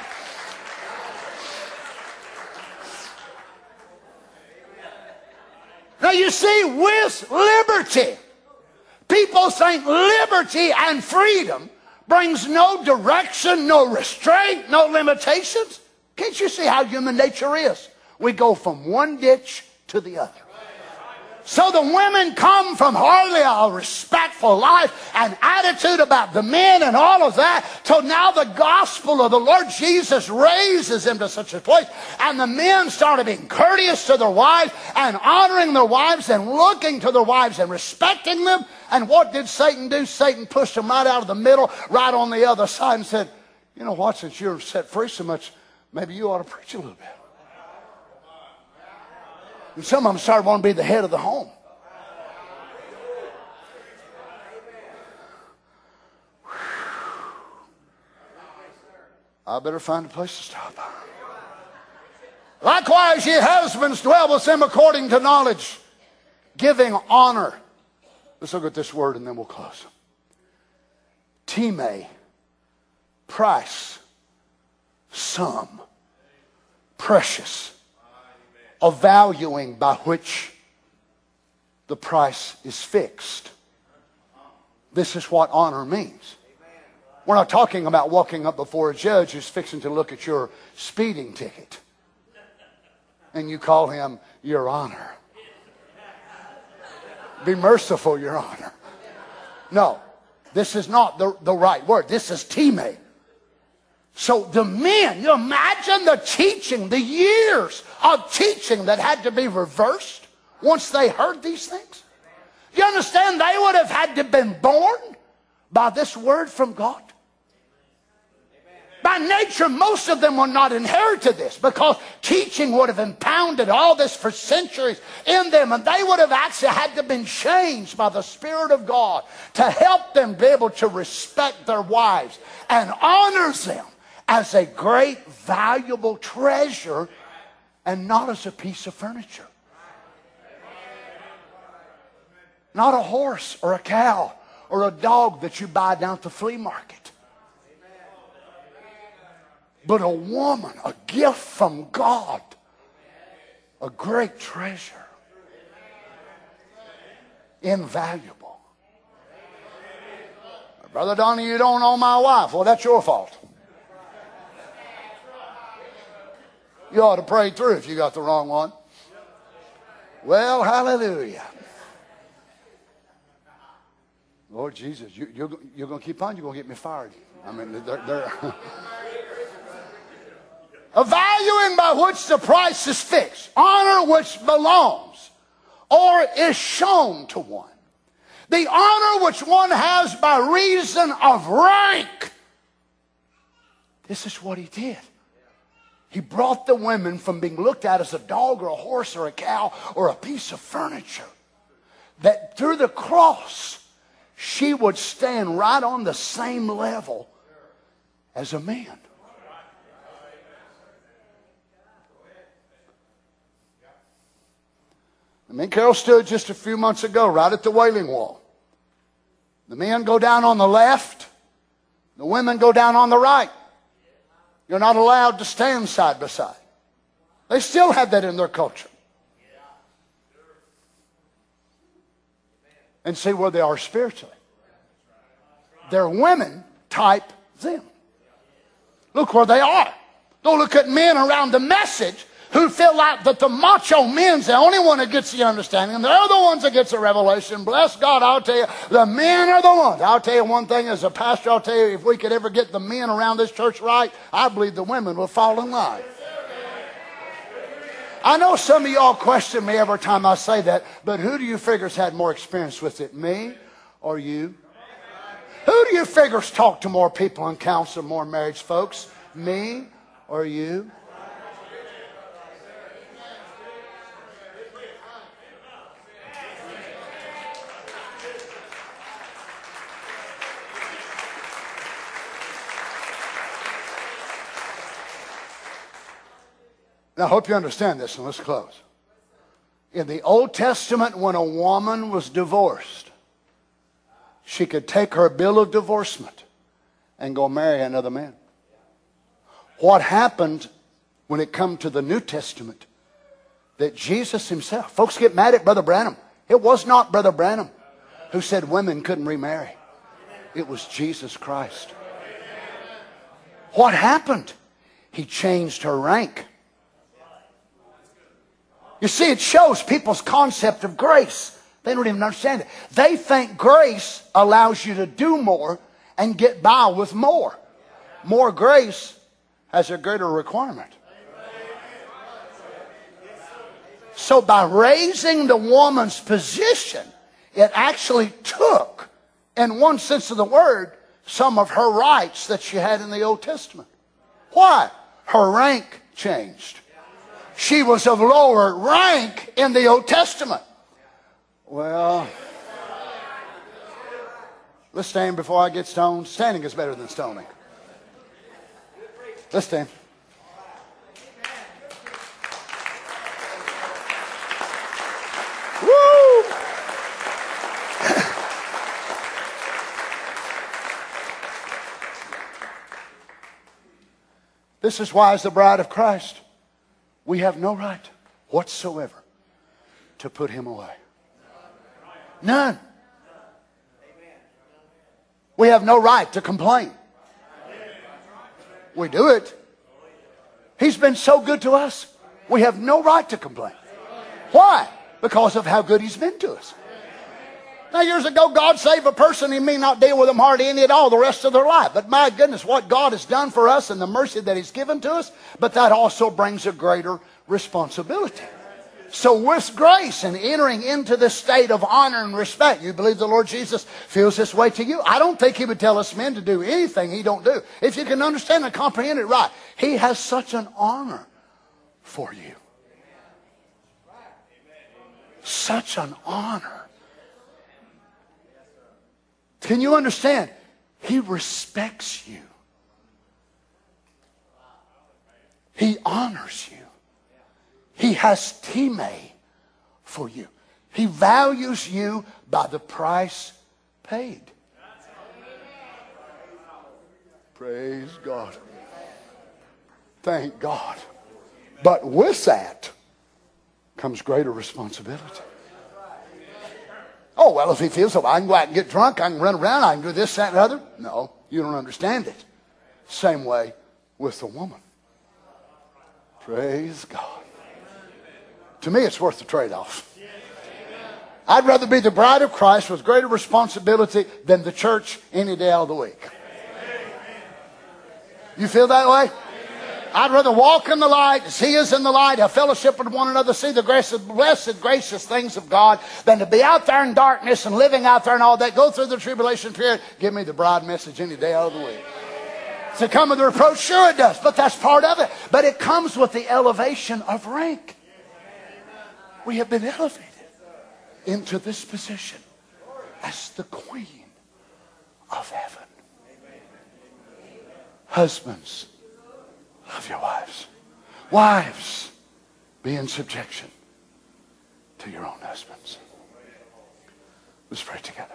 [SPEAKER 5] Now you see, with liberty, people think liberty and freedom brings no direction, no restraint, no limitations. Can't you see how human nature is? We go from one ditch to the other. So the women come from hardly a respectful life and attitude about the men and all of that, till now the gospel of the Lord Jesus raises them to such a place, and the men started being courteous to their wives and honoring their wives and looking to their wives and respecting them. And what did Satan do? Satan pushed them right out of the middle, right on the other side, and said, you know what, since you're set free so much, maybe you ought to preach a little bit. And some of them started wanting to be the head of the home. I better find a place to stop. Likewise, ye husbands, dwell with them according to knowledge, giving honor. Let's look at this word and then we'll close. Time, price, sum, precious, a valuing by which the price is fixed. This is what honor means. We're not talking about walking up before a judge who's fixing to look at your speeding ticket and you call him your honor. Be merciful, Your Honor. No, this is not the right word. This is time. So the men, you imagine the teaching, the years of teaching that had to be reversed once they heard these things. You understand they would have had to have been born by this word from God. By nature, most of them would not inherited this because teaching would have impounded all this for centuries in them, and they would have actually had to have been changed by the Spirit of God to help them be able to respect their wives and honor them as a great, valuable treasure and not as a piece of furniture. Not a horse or a cow or a dog that you buy down at the flea market. But a woman, a gift from God, a great treasure, invaluable. Brother Donnie, you don't know my wife. Well, that's your fault. You ought to pray through if you got the wrong one. Well, hallelujah. Lord Jesus, you're going to keep on, you're going to get me fired. I mean, they're a valuing by which the price is fixed, honor which belongs or is shown to one. The honor which one has by reason of rank. This is what he did. He brought the women from being looked at as a dog or a horse or a cow or a piece of furniture. That through the cross, she would stand right on the same level as a man. Me and Carol stood just a few months ago right at the Wailing Wall. The men go down on the left. The women go down on the right. You're not allowed to stand side by side. They still have that in their culture. And see where they are spiritually. They're women type them. Look where they are. Don't look at men around the message who feel like that the macho men's the only one that gets the understanding, and they're the ones that gets the revelation. Bless God, I'll tell you, the men are the ones. I'll tell you one thing as a pastor, I'll tell you, if we could ever get the men around this church right, I believe the women will fall in line. I know some of y'all question me every time I say that, but who do you figure's had more experience with it, me or you? Who do you figure's talked to more people and counseled more marriage folks, me or you? Now, I hope you understand this, and let's close. In the Old Testament, when a woman was divorced, she could take her bill of divorcement and go marry another man. What happened when it come to the New Testament? That Jesus himself, folks get mad at Brother Branham. It was not Brother Branham who said women couldn't remarry. It was Jesus Christ. What happened? He changed her rank. You see, it shows people's concept of grace. They don't even understand it. They think grace allows you to do more and get by with more. More grace has a greater requirement. So by raising the woman's position, it actually took, in one sense of the word, some of her rights that she had in the Old Testament. Why? Her rank changed. She was of lower rank in the Old Testament. Well, let's stand before I get stoned. Standing is better than stoning. Let's stand. Woo! This is why, as the bride of Christ, we have no right whatsoever to put him away. None. We have no right to complain. We do it. He's been so good to us. We have no right to complain. Why? Because of how good he's been to us. Now, years ago, God saved a person. He may not deal with them hardly any at all the rest of their life. But my goodness, what God has done for us and the mercy that He's given to us, but that also brings a greater responsibility. So with grace and entering into this state of honor and respect, you believe the Lord Jesus feels this way to you? I don't think He would tell us men to do anything He don't do. If you can understand and comprehend it right, He has such an honor for you. Such an honor. Can you understand? He respects you. He honors you. He has time for you. He values you by the price paid. Praise God. Thank God. But with that comes greater responsibility. Oh, well, if he feels so, I can go out and get drunk, I can run around, I can do this, that, and the other. No, you don't understand it. Same way with the woman. Praise God. To me, it's worth the trade-off. I'd rather be the bride of Christ with greater responsibility than the church any day out of the week. You feel that way? I'd rather walk in the light as He is in the light, have fellowship with one another, see the blessed, gracious things of God, than to be out there in darkness and living out there and all that. Go through the tribulation period. Give me the bride message any day out of the week. Does it come with the reproach? Sure it does, but that's part of it. But it comes with the elevation of rank. We have been elevated into this position as the Queen of heaven. Husbands, love your wives. Wives, be in subjection to your own husbands. Let's pray together.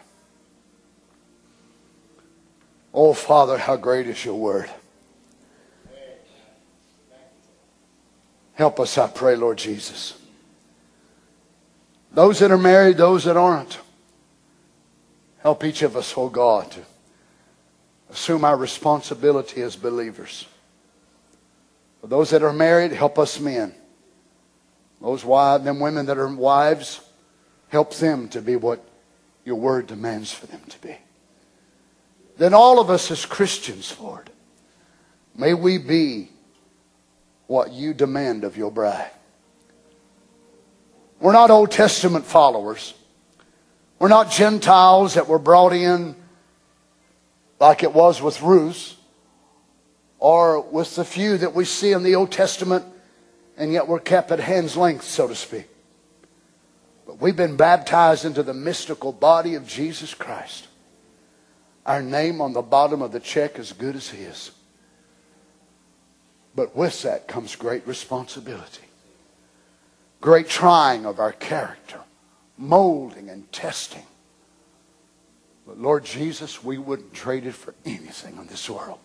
[SPEAKER 5] Oh, Father, how great is your word. Help us, I pray, Lord Jesus. Those that are married, those that aren't. Help each of us, oh God, to assume our responsibility as believers. For those that are married, help us men. Those wives, them women that are wives, help them to be what your word demands for them to be. Then all of us as Christians, Lord, may we be what you demand of your bride. We're not Old Testament followers. We're not Gentiles that were brought in like it was with Ruth, or with the few that we see in the Old Testament, and yet we're kept at hand's length, so to speak. But we've been baptized into the mystical body of Jesus Christ. Our name on the bottom of the check as good as His. But with that comes great responsibility. Great trying of our character. Molding and testing. But Lord Jesus, we wouldn't trade it for anything in this world.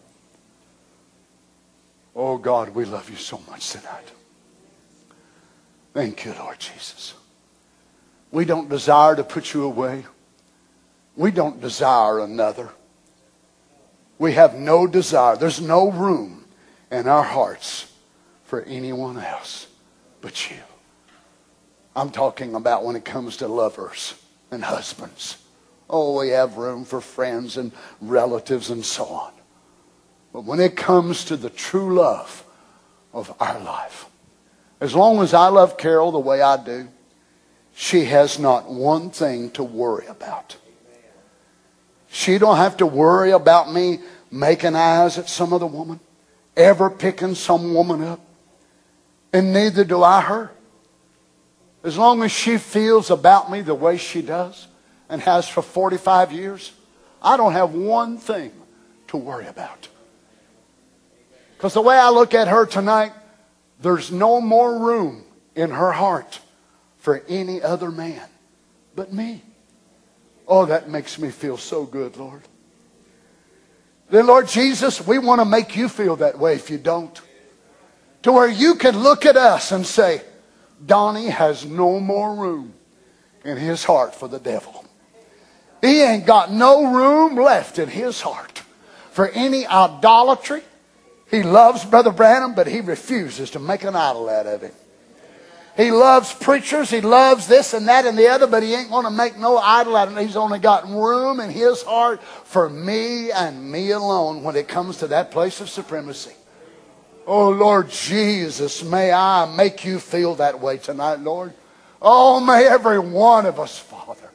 [SPEAKER 5] Oh God, we love you so much tonight. Thank you, Lord Jesus. We don't desire to put you away. We don't desire another. We have no desire. There's no room in our hearts for anyone else but you. I'm talking about when it comes to lovers and husbands. Oh, we have room for friends and relatives and so on. But when it comes to the true love of our life, as long as I love Carol the way I do, she has not one thing to worry about. She don't have to worry about me making eyes at some other woman, ever picking some woman up. And neither do I her. As long as she feels about me the way she does and has for 45 years, I don't have one thing to worry about. Because the way I look at her tonight, there's no more room in her heart for any other man but me. Oh, that makes me feel so good, Lord. Then, Lord Jesus, we want to make you feel that way if you don't. To where you can look at us and say, Donnie has no more room in his heart for the devil. He ain't got no room left in his heart for any idolatry. He loves Brother Branham, but he refuses to make an idol out of him. He loves preachers. He loves this and that and the other, but he ain't going to make no idol out of it. He's only got room in his heart for me and me alone when it comes to that place of supremacy. Oh, Lord Jesus, may I make you feel that way tonight, Lord. Oh, may every one of us, Father.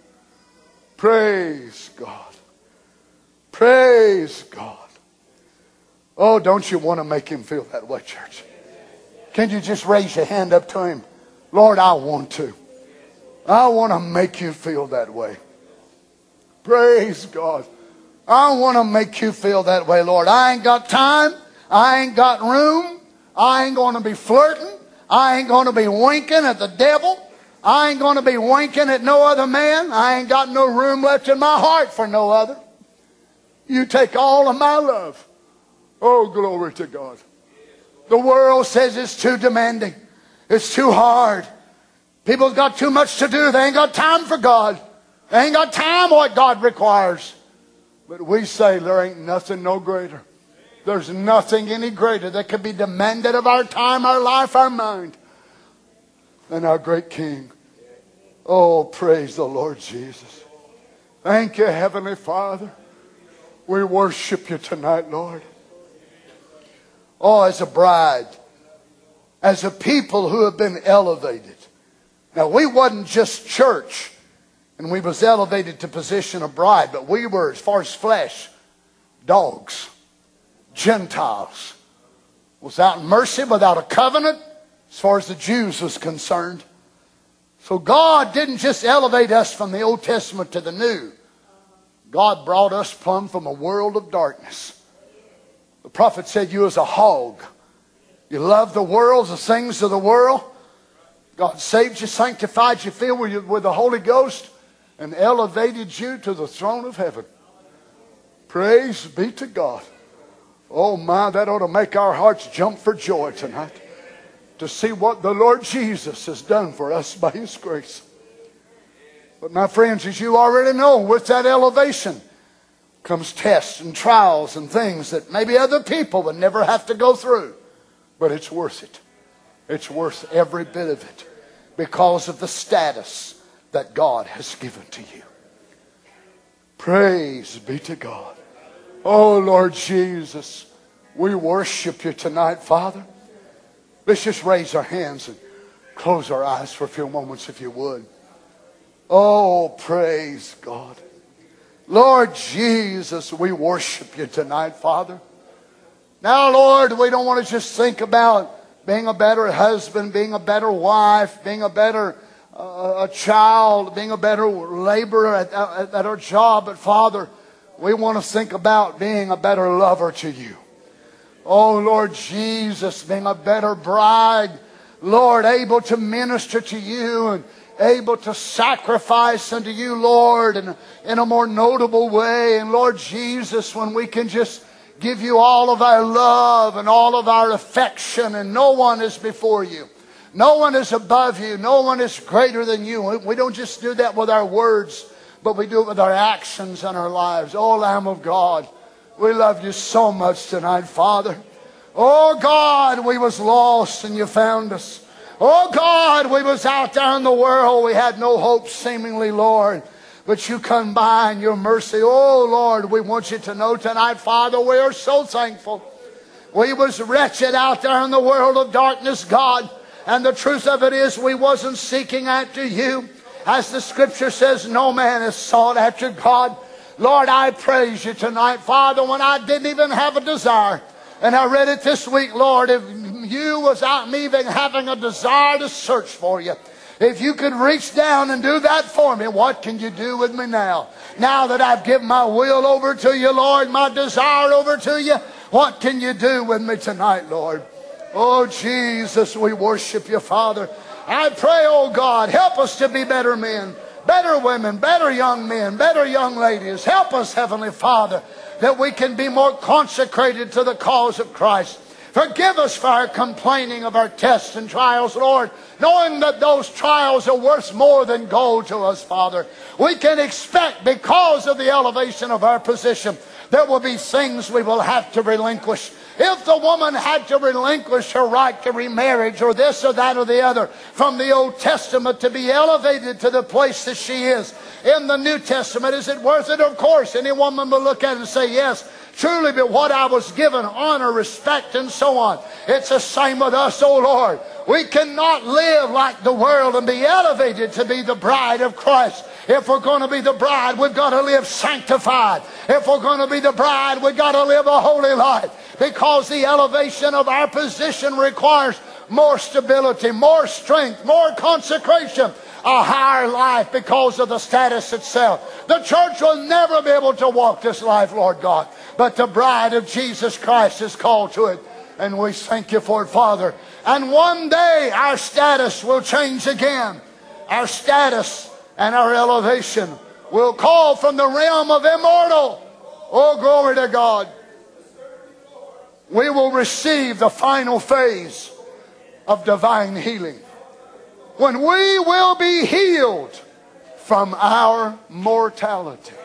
[SPEAKER 5] Praise God. Praise God. Oh, don't you want to make him feel that way, church? Can you just raise your hand up to him? Lord, I want to. I want to make you feel that way. Praise God. I want to make you feel that way, Lord. I ain't got time. I ain't got room. I ain't going to be flirting. I ain't going to be winking at the devil. I ain't going to be winking at no other man. I ain't got no room left in my heart for no other. You take all of my love. Oh, glory to God. The world says it's too demanding. It's too hard. People's got too much to do. They ain't got time for God. They ain't got time what God requires. But we say there ain't nothing no greater. There's nothing any greater that can be demanded of our time, our life, our mind than our great King. Oh, praise the Lord Jesus. Thank you, Heavenly Father. We worship you tonight, Lord. Oh, as a bride, as a people who have been elevated. Now, we wasn't just church, and we was elevated to position of bride, but we were, as far as flesh, dogs, Gentiles, without mercy, without a covenant, as far as the Jews was concerned. So God didn't just elevate us from the Old Testament to the New. God brought us plumb from a world of darkness. The prophet said, you as a hog. You love the world, the things of the world. God saved you, sanctified you, filled you with the Holy Ghost, and elevated you to the throne of heaven. Praise be to God. Oh my, that ought to make our hearts jump for joy tonight. To see what the Lord Jesus has done for us by His grace. But my friends, as you already know, with that elevation comes tests and trials and things that maybe other people would never have to go through. But it's worth it. It's worth every bit of it because of the status that God has given to you. Praise be to God. Oh, Lord Jesus, we worship you tonight, Father. Let's just raise our hands and close our eyes for a few moments, if you would. Oh, praise God. Lord Jesus, we worship you tonight, Father. Now, Lord, we don't want to just think about being a better husband, being a better wife, being a better a child, being a better laborer at our job. But, Father, we want to think about being a better lover to you. Oh, Lord Jesus, being a better bride. Lord, able to minister to you and able to sacrifice unto you, Lord, in a more notable way. And Lord Jesus, when we can just give you all of our love and all of our affection, and no one is before you. No one is above you. No one is greater than you. We don't just do that with our words, but we do it with our actions and our lives. Oh, Lamb of God, we love you so much tonight, Father. Oh, God, we was lost and you found us. Oh, God, we was out there in the world. We had no hope seemingly, Lord. But you come by in your mercy. Oh, Lord, we want you to know tonight, Father, we are so thankful. We was wretched out there in the world of darkness, God. And the truth of it is we wasn't seeking after you. As the scripture says, no man has sought after God. Lord, I praise you tonight, Father, when I didn't even have a desire. And I read it this week, Lord, if you without me even having a desire to search for you, if you could reach down and do that for me, what can you do with me now? Now that I've given my will over to you, Lord, my desire over to you, what can you do with me tonight, Lord? Oh, Jesus, we worship you, Father. I pray, oh God, help us to be better men, better women, better young men, better young ladies. Help us, Heavenly Father, that we can be more consecrated to the cause of Christ. Forgive us for our complaining of our tests and trials, Lord, knowing that those trials are worth more than gold to us, Father. We can expect, because of the elevation of our position, There will be things we will have to relinquish. If the woman had to relinquish her right to remarriage or this or that or the other from the Old Testament to be elevated to the place that she is in the New Testament, is it worth it? Of course. Any woman will look at it and say, yes, truly, but what I was given, honor, respect, and so on. It's the same with us, oh Lord. We cannot live like the world and be elevated to be the bride of Christ. If we're going to be the bride, we've got to live sanctified. If we're going to be the bride, we've got to live a holy life. Because the elevation of our position requires more stability, more strength, more consecration, a higher life because of the status itself. The church will never be able to walk this life, Lord God, but the bride of Jesus Christ is called to it. And we thank you for it, Father. And one day our status will change again. Our status and our elevation will call from the realm of immortal. Oh, glory to God. We will receive the final phase of divine healing, when we will be healed from our mortality.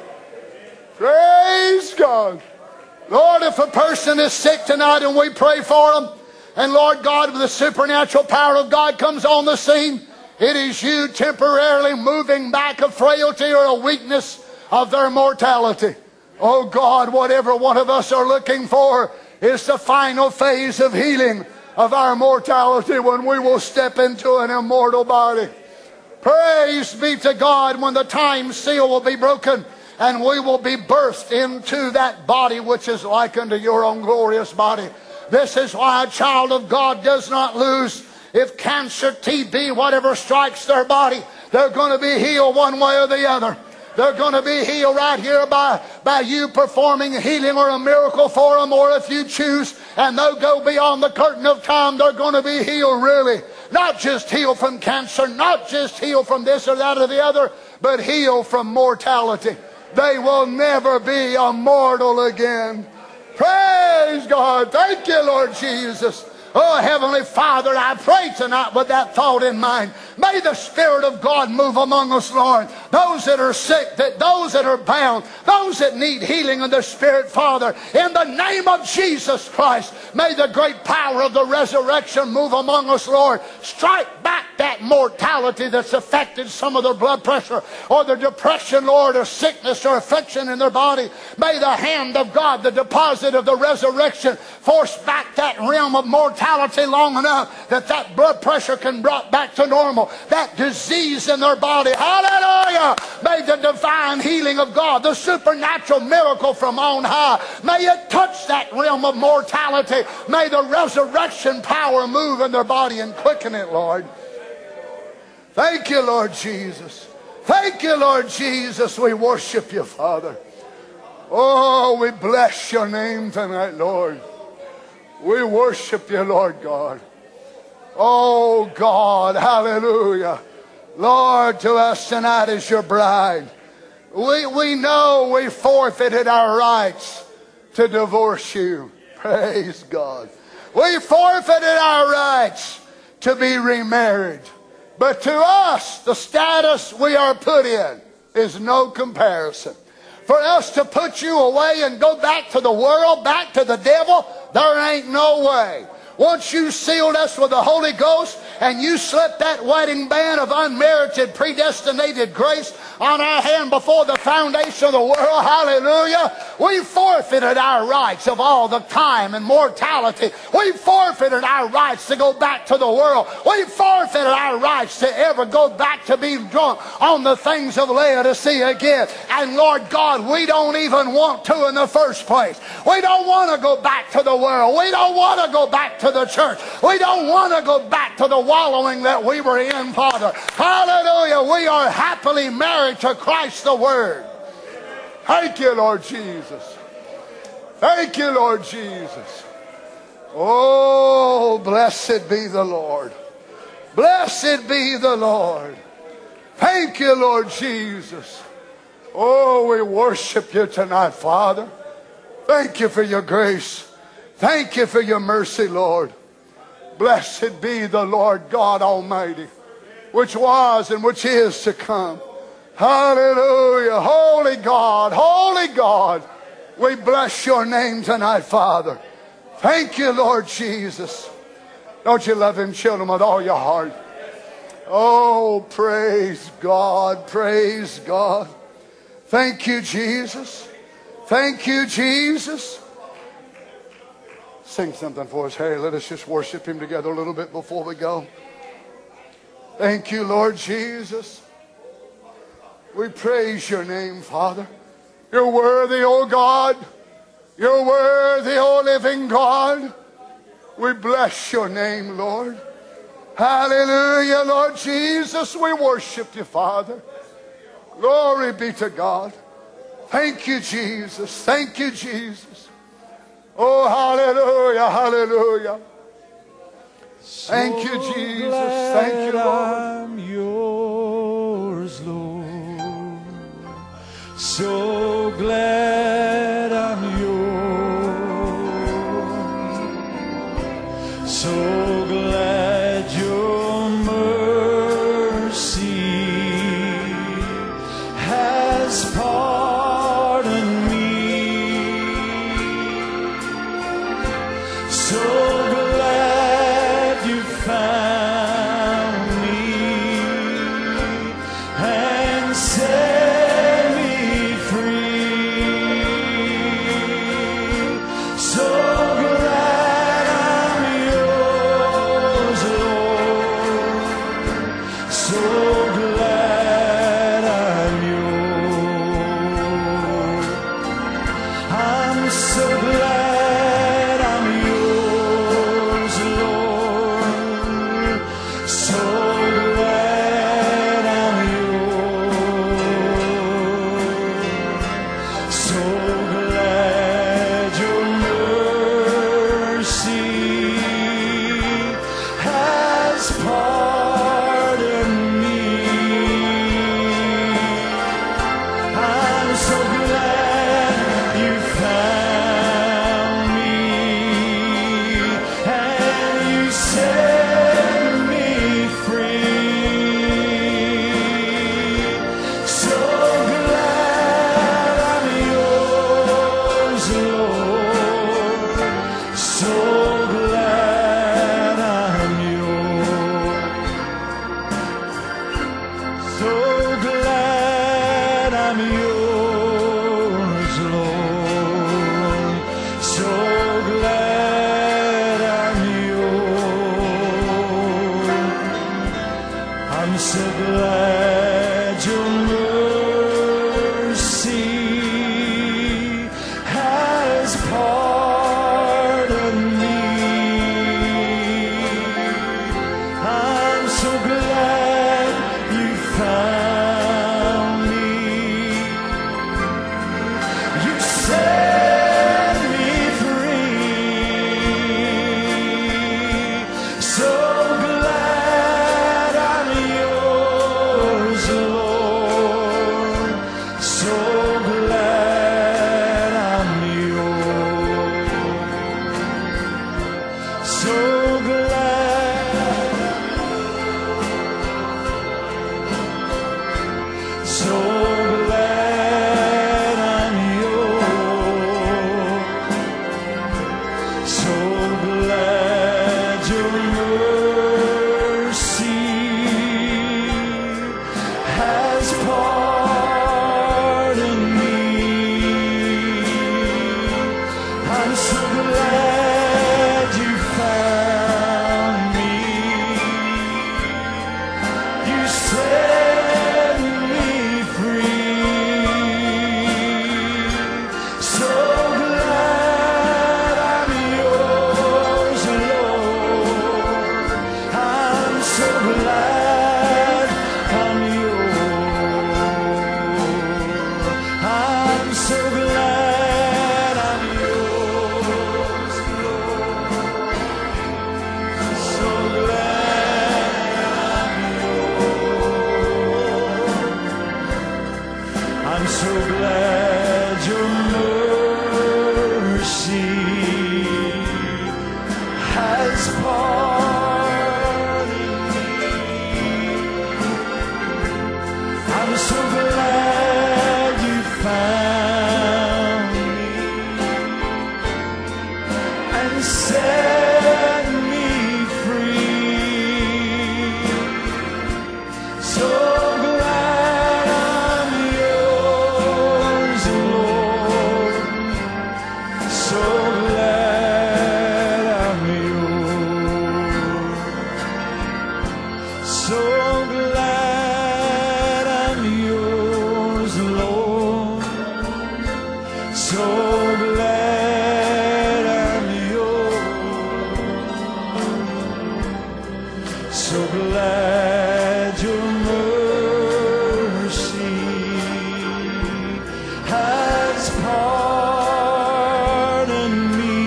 [SPEAKER 5] Praise God. Lord, if a person is sick tonight and we pray for them, and Lord God, the supernatural power of God comes on the scene, it is you temporarily moving back a frailty or a weakness of their mortality. Oh God, whatever one of us are looking for is the final phase of healing of our mortality, when we will step into an immortal body. Praise be to God, when the time seal will be broken and we will be birthed into that body which is like unto your own glorious body. This is why a child of God does not lose. If cancer, TB, whatever strikes their body, they're going to be healed one way or the other. They're going to be healed right here by you performing healing or a miracle for them. Or if you choose and they'll go beyond the curtain of time, they're going to be healed really. Not just healed from cancer, not just healed from this or that or the other, but healed from mortality. They will never be immortal again. Praise God. Thank you, Lord Jesus. Oh, Heavenly Father, I pray tonight with that thought in mind. May the Spirit of God move among us, Lord. Those that are sick, those that are bound, those that need healing in the Spirit, Father, in the name of Jesus Christ, may the great power of the resurrection move among us, Lord. Strike back that mortality that's affected some of their blood pressure or their depression, Lord, or sickness or affliction in their body. May the hand of God, the deposit of the resurrection, force back that realm of mortality long enough that that blood pressure can brought back to normal. That disease in their body, hallelujah, may the divine healing of God, the supernatural miracle from on high, may it touch that realm of mortality. May the resurrection power move in their body and quicken it, Lord. Thank you, Lord Jesus. Thank you, Lord Jesus. We worship you, Father. Oh, we bless your name tonight, Lord. We worship you, Lord God. Oh God, hallelujah. Lord, to us tonight is your bride. We know we forfeited our rights to divorce you. Praise God. We forfeited our rights to be remarried. But to us, the status we are put in is no comparison. For us to put you away and go back to the world, back to the devil, there ain't no way. Once you sealed us with the Holy Ghost and you slipped that wedding band of unmerited, predestinated grace on our hand before the foundation of the world, hallelujah, we forfeited our rights of all the time and mortality. We forfeited our rights to go back to the world. We forfeited our rights to ever go back to be drunk on the things of Laodicea again. And Lord God, we don't even want to in the first place. We don't want to go back to the world. We don't want to go back to the church. We don't want to go back to the wallowing that we were in, Father. Hallelujah. We are happily married to Christ the Word. Thank you, Lord Jesus. Thank you, Lord Jesus. Oh, blessed be the Lord. Blessed be the Lord. Thank you, Lord Jesus. Oh, we worship you tonight, Father. Thank you for your grace. Thank you for your mercy, Lord. Blessed be the Lord God Almighty, which was and which is to come. Hallelujah. Holy God, We bless your name tonight, Father. Thank you, Lord Jesus. Don't you love him, children, with all your heart? Oh, praise God, praise God. Thank you, Jesus. Thank you, Jesus. Sing something for us, Harry. Let us just worship him together a little bit before we go. Thank you, Lord Jesus. We praise your name, Father. You're worthy, oh God. You're worthy, oh living God. We bless your name, Lord. Hallelujah, Lord Jesus. We worship you, Father. Glory be to God. Thank you, Jesus. Thank you, Jesus. Oh, hallelujah, hallelujah. Thank you, Jesus. Thank you, Lord.
[SPEAKER 4] I'm yours, Lord. So glad I'm yours. So glad your mercy has pardoned me. So glad you found me and set me free. So glad I'm yours, Lord. So glad I'm yours. I'm so glad I'm yours, Lord. So glad I'm yours. So glad your mercy has pardoned me. I'm so glad you found me and you set me free. So glad I'm yours, Lord. So glad I'm yours. So glad I'm yours, Lord. So glad I'm yours. I'm so glad your mercy has pardoned me. I'm so glad you found me. You set me free. So glad I'm yours, Lord. So glad I'm yours. So glad. So glad I'm yours. So glad your mercy has pardoned me. I'm so glad you found me. You set me free. So glad I'm yours, Lord. I'm so glad I'm yours. I'm so glad I'm yours, Lord. So glad I'm yours. I'm so glad your mercy has pardoned me. I'm so glad you found So glad I'm yours. So glad your mercy has pardoned me.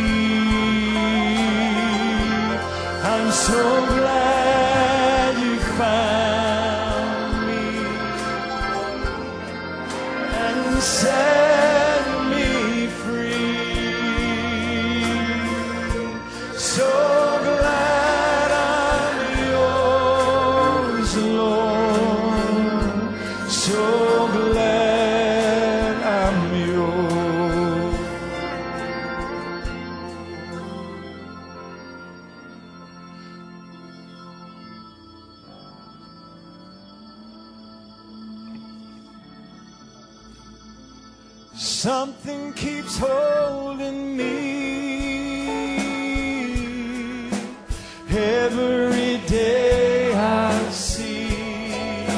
[SPEAKER 4] I'm so glad you found me and set me free. So glad I'm yours, Lord. So glad I'm yours. Something keeps holding me every day I see,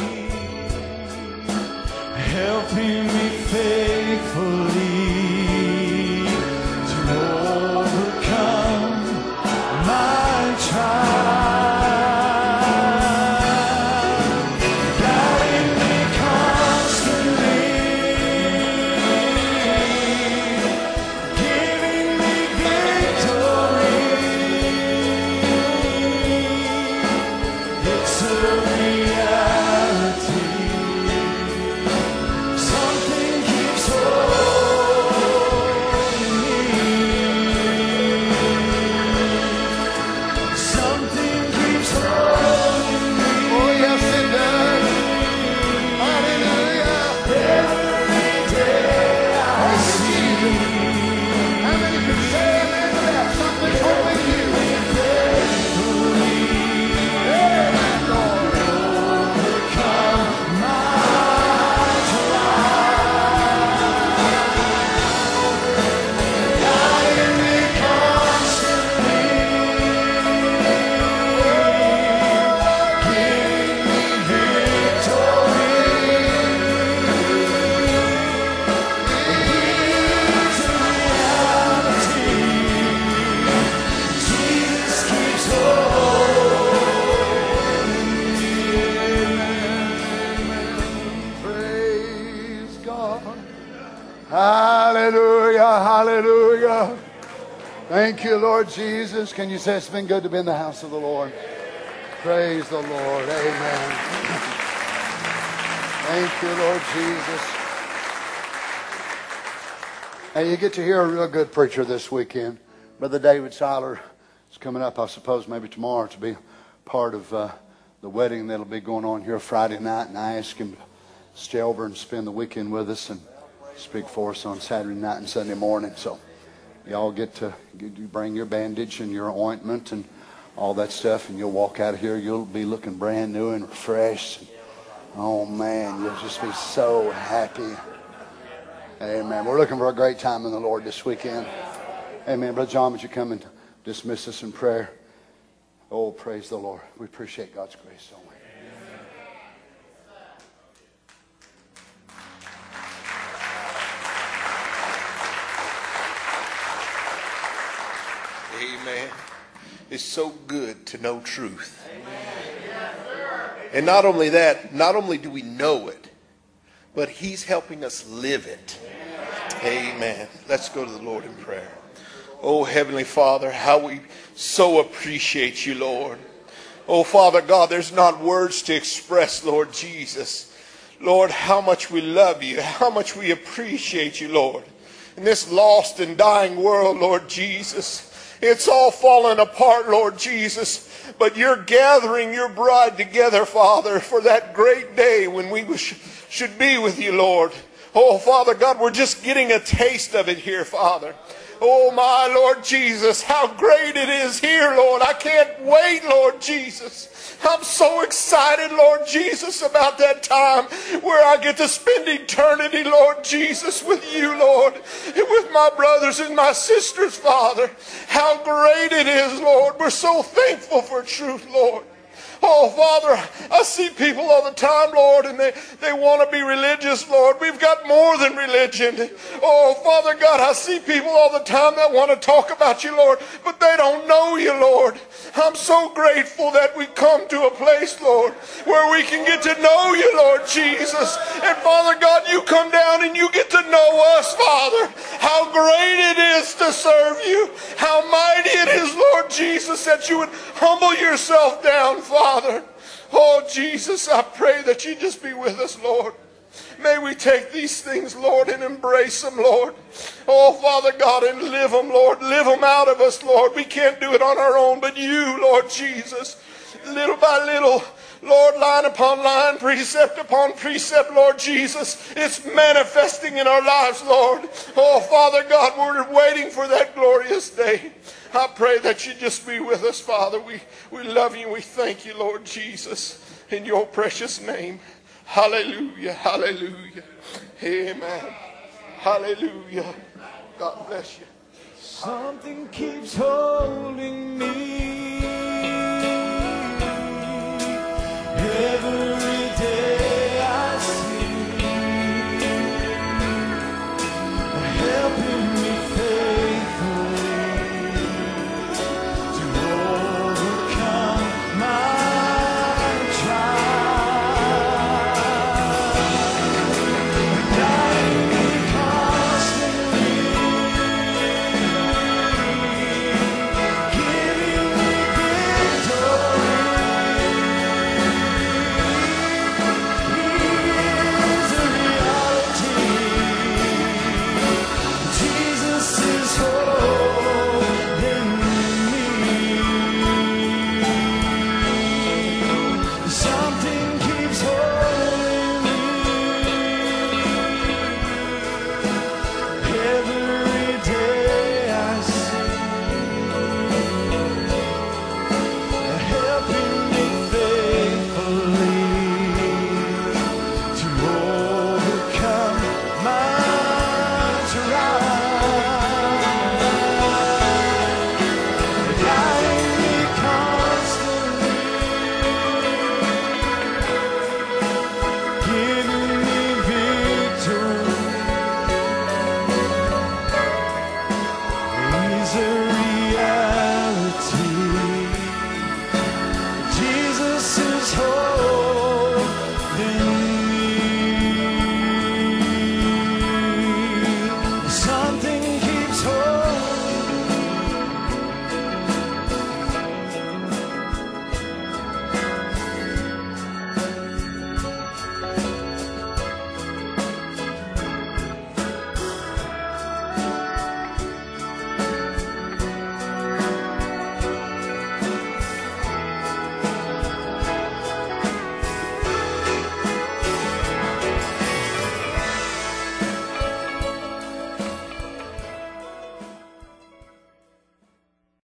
[SPEAKER 4] helping me faithfully to overcome my trial, guiding me constantly, giving me victory. It's a reality. Something keeps holding me. Something keeps holding me.
[SPEAKER 5] Oh, yes, it does. Hallelujah.
[SPEAKER 4] Every day I see.
[SPEAKER 5] How many can say amen to that? Something's holding you. Amen, Lord. Praise God. Hallelujah, hallelujah. Thank you, Lord Jesus. Can you say it's been good to be in the house of the Lord? Praise the Lord. Amen. Thank you, Lord Jesus. And you get to hear a real good preacher this weekend. Brother David Seiler is coming up, I suppose, maybe tomorrow to be part of the wedding that'll be going on here Friday night. And I asked him to stay over and spend the weekend with us and speak for us on Saturday night and Sunday morning. So y'all get to bring your bandage and your ointment and all that stuff, and you'll walk out of here. You'll be looking brand new and refreshed. Oh, man, you'll just be so happy. Amen. We're looking for a great time in the Lord this weekend. Amen. Brother John, would you come and dismiss us in prayer? Oh, praise the Lord. We appreciate God's grace so much.
[SPEAKER 6] Amen. It's so good to know truth. And not only that, not only do we know it, but He's helping us live it. Amen. Let's go to the Lord in prayer. Oh, Heavenly Father, how we so appreciate you, Lord. Oh, Father God, there's not words to express, Lord Jesus. Lord, how much we love you, how much we appreciate you, Lord. In this lost and dying world, Lord Jesus, it's all fallen apart, Lord Jesus. But you're gathering your bride together, Father, for that great day when we should be with you, Lord. Oh, Father God, we're just getting a taste of it here, Father. Oh, my Lord Jesus, how great it is here, Lord. I can't wait, Lord Jesus. I'm so excited, Lord Jesus, about that time where I get to spend eternity, Lord Jesus, with you, Lord, and with my brothers and my sisters, Father. How great it is, Lord. We're so thankful for truth, Lord. Oh, Father, I see people all the time, Lord, and they want to be religious, Lord. We've got more than religion. Oh, Father God, I see people all the time that want to talk about you, Lord, but they don't know you, Lord. I'm so grateful that we've come to a place, Lord, where we can get to know you, Lord Jesus. And Father God, you come down and you get to know us, Father. How great it is to serve you. How mighty it is, Lord Jesus, that you would humble yourself down, Father. Oh, Jesus, I pray that you just be with us, Lord. May we take these things, Lord, and embrace them, Lord. Oh, Father God, and live them, Lord. Live them out of us, Lord. We can't do it on our own, but you, Lord Jesus, little by little, Lord, line upon line, precept upon precept, Lord Jesus, it's manifesting in our lives, Lord. Oh, Father God, we're waiting for that glorious day. I pray that you just be with us, Father. We love you. We thank you, Lord Jesus, in your precious name. Hallelujah, hallelujah. Amen. Hallelujah. God bless you.
[SPEAKER 4] Something keeps holding me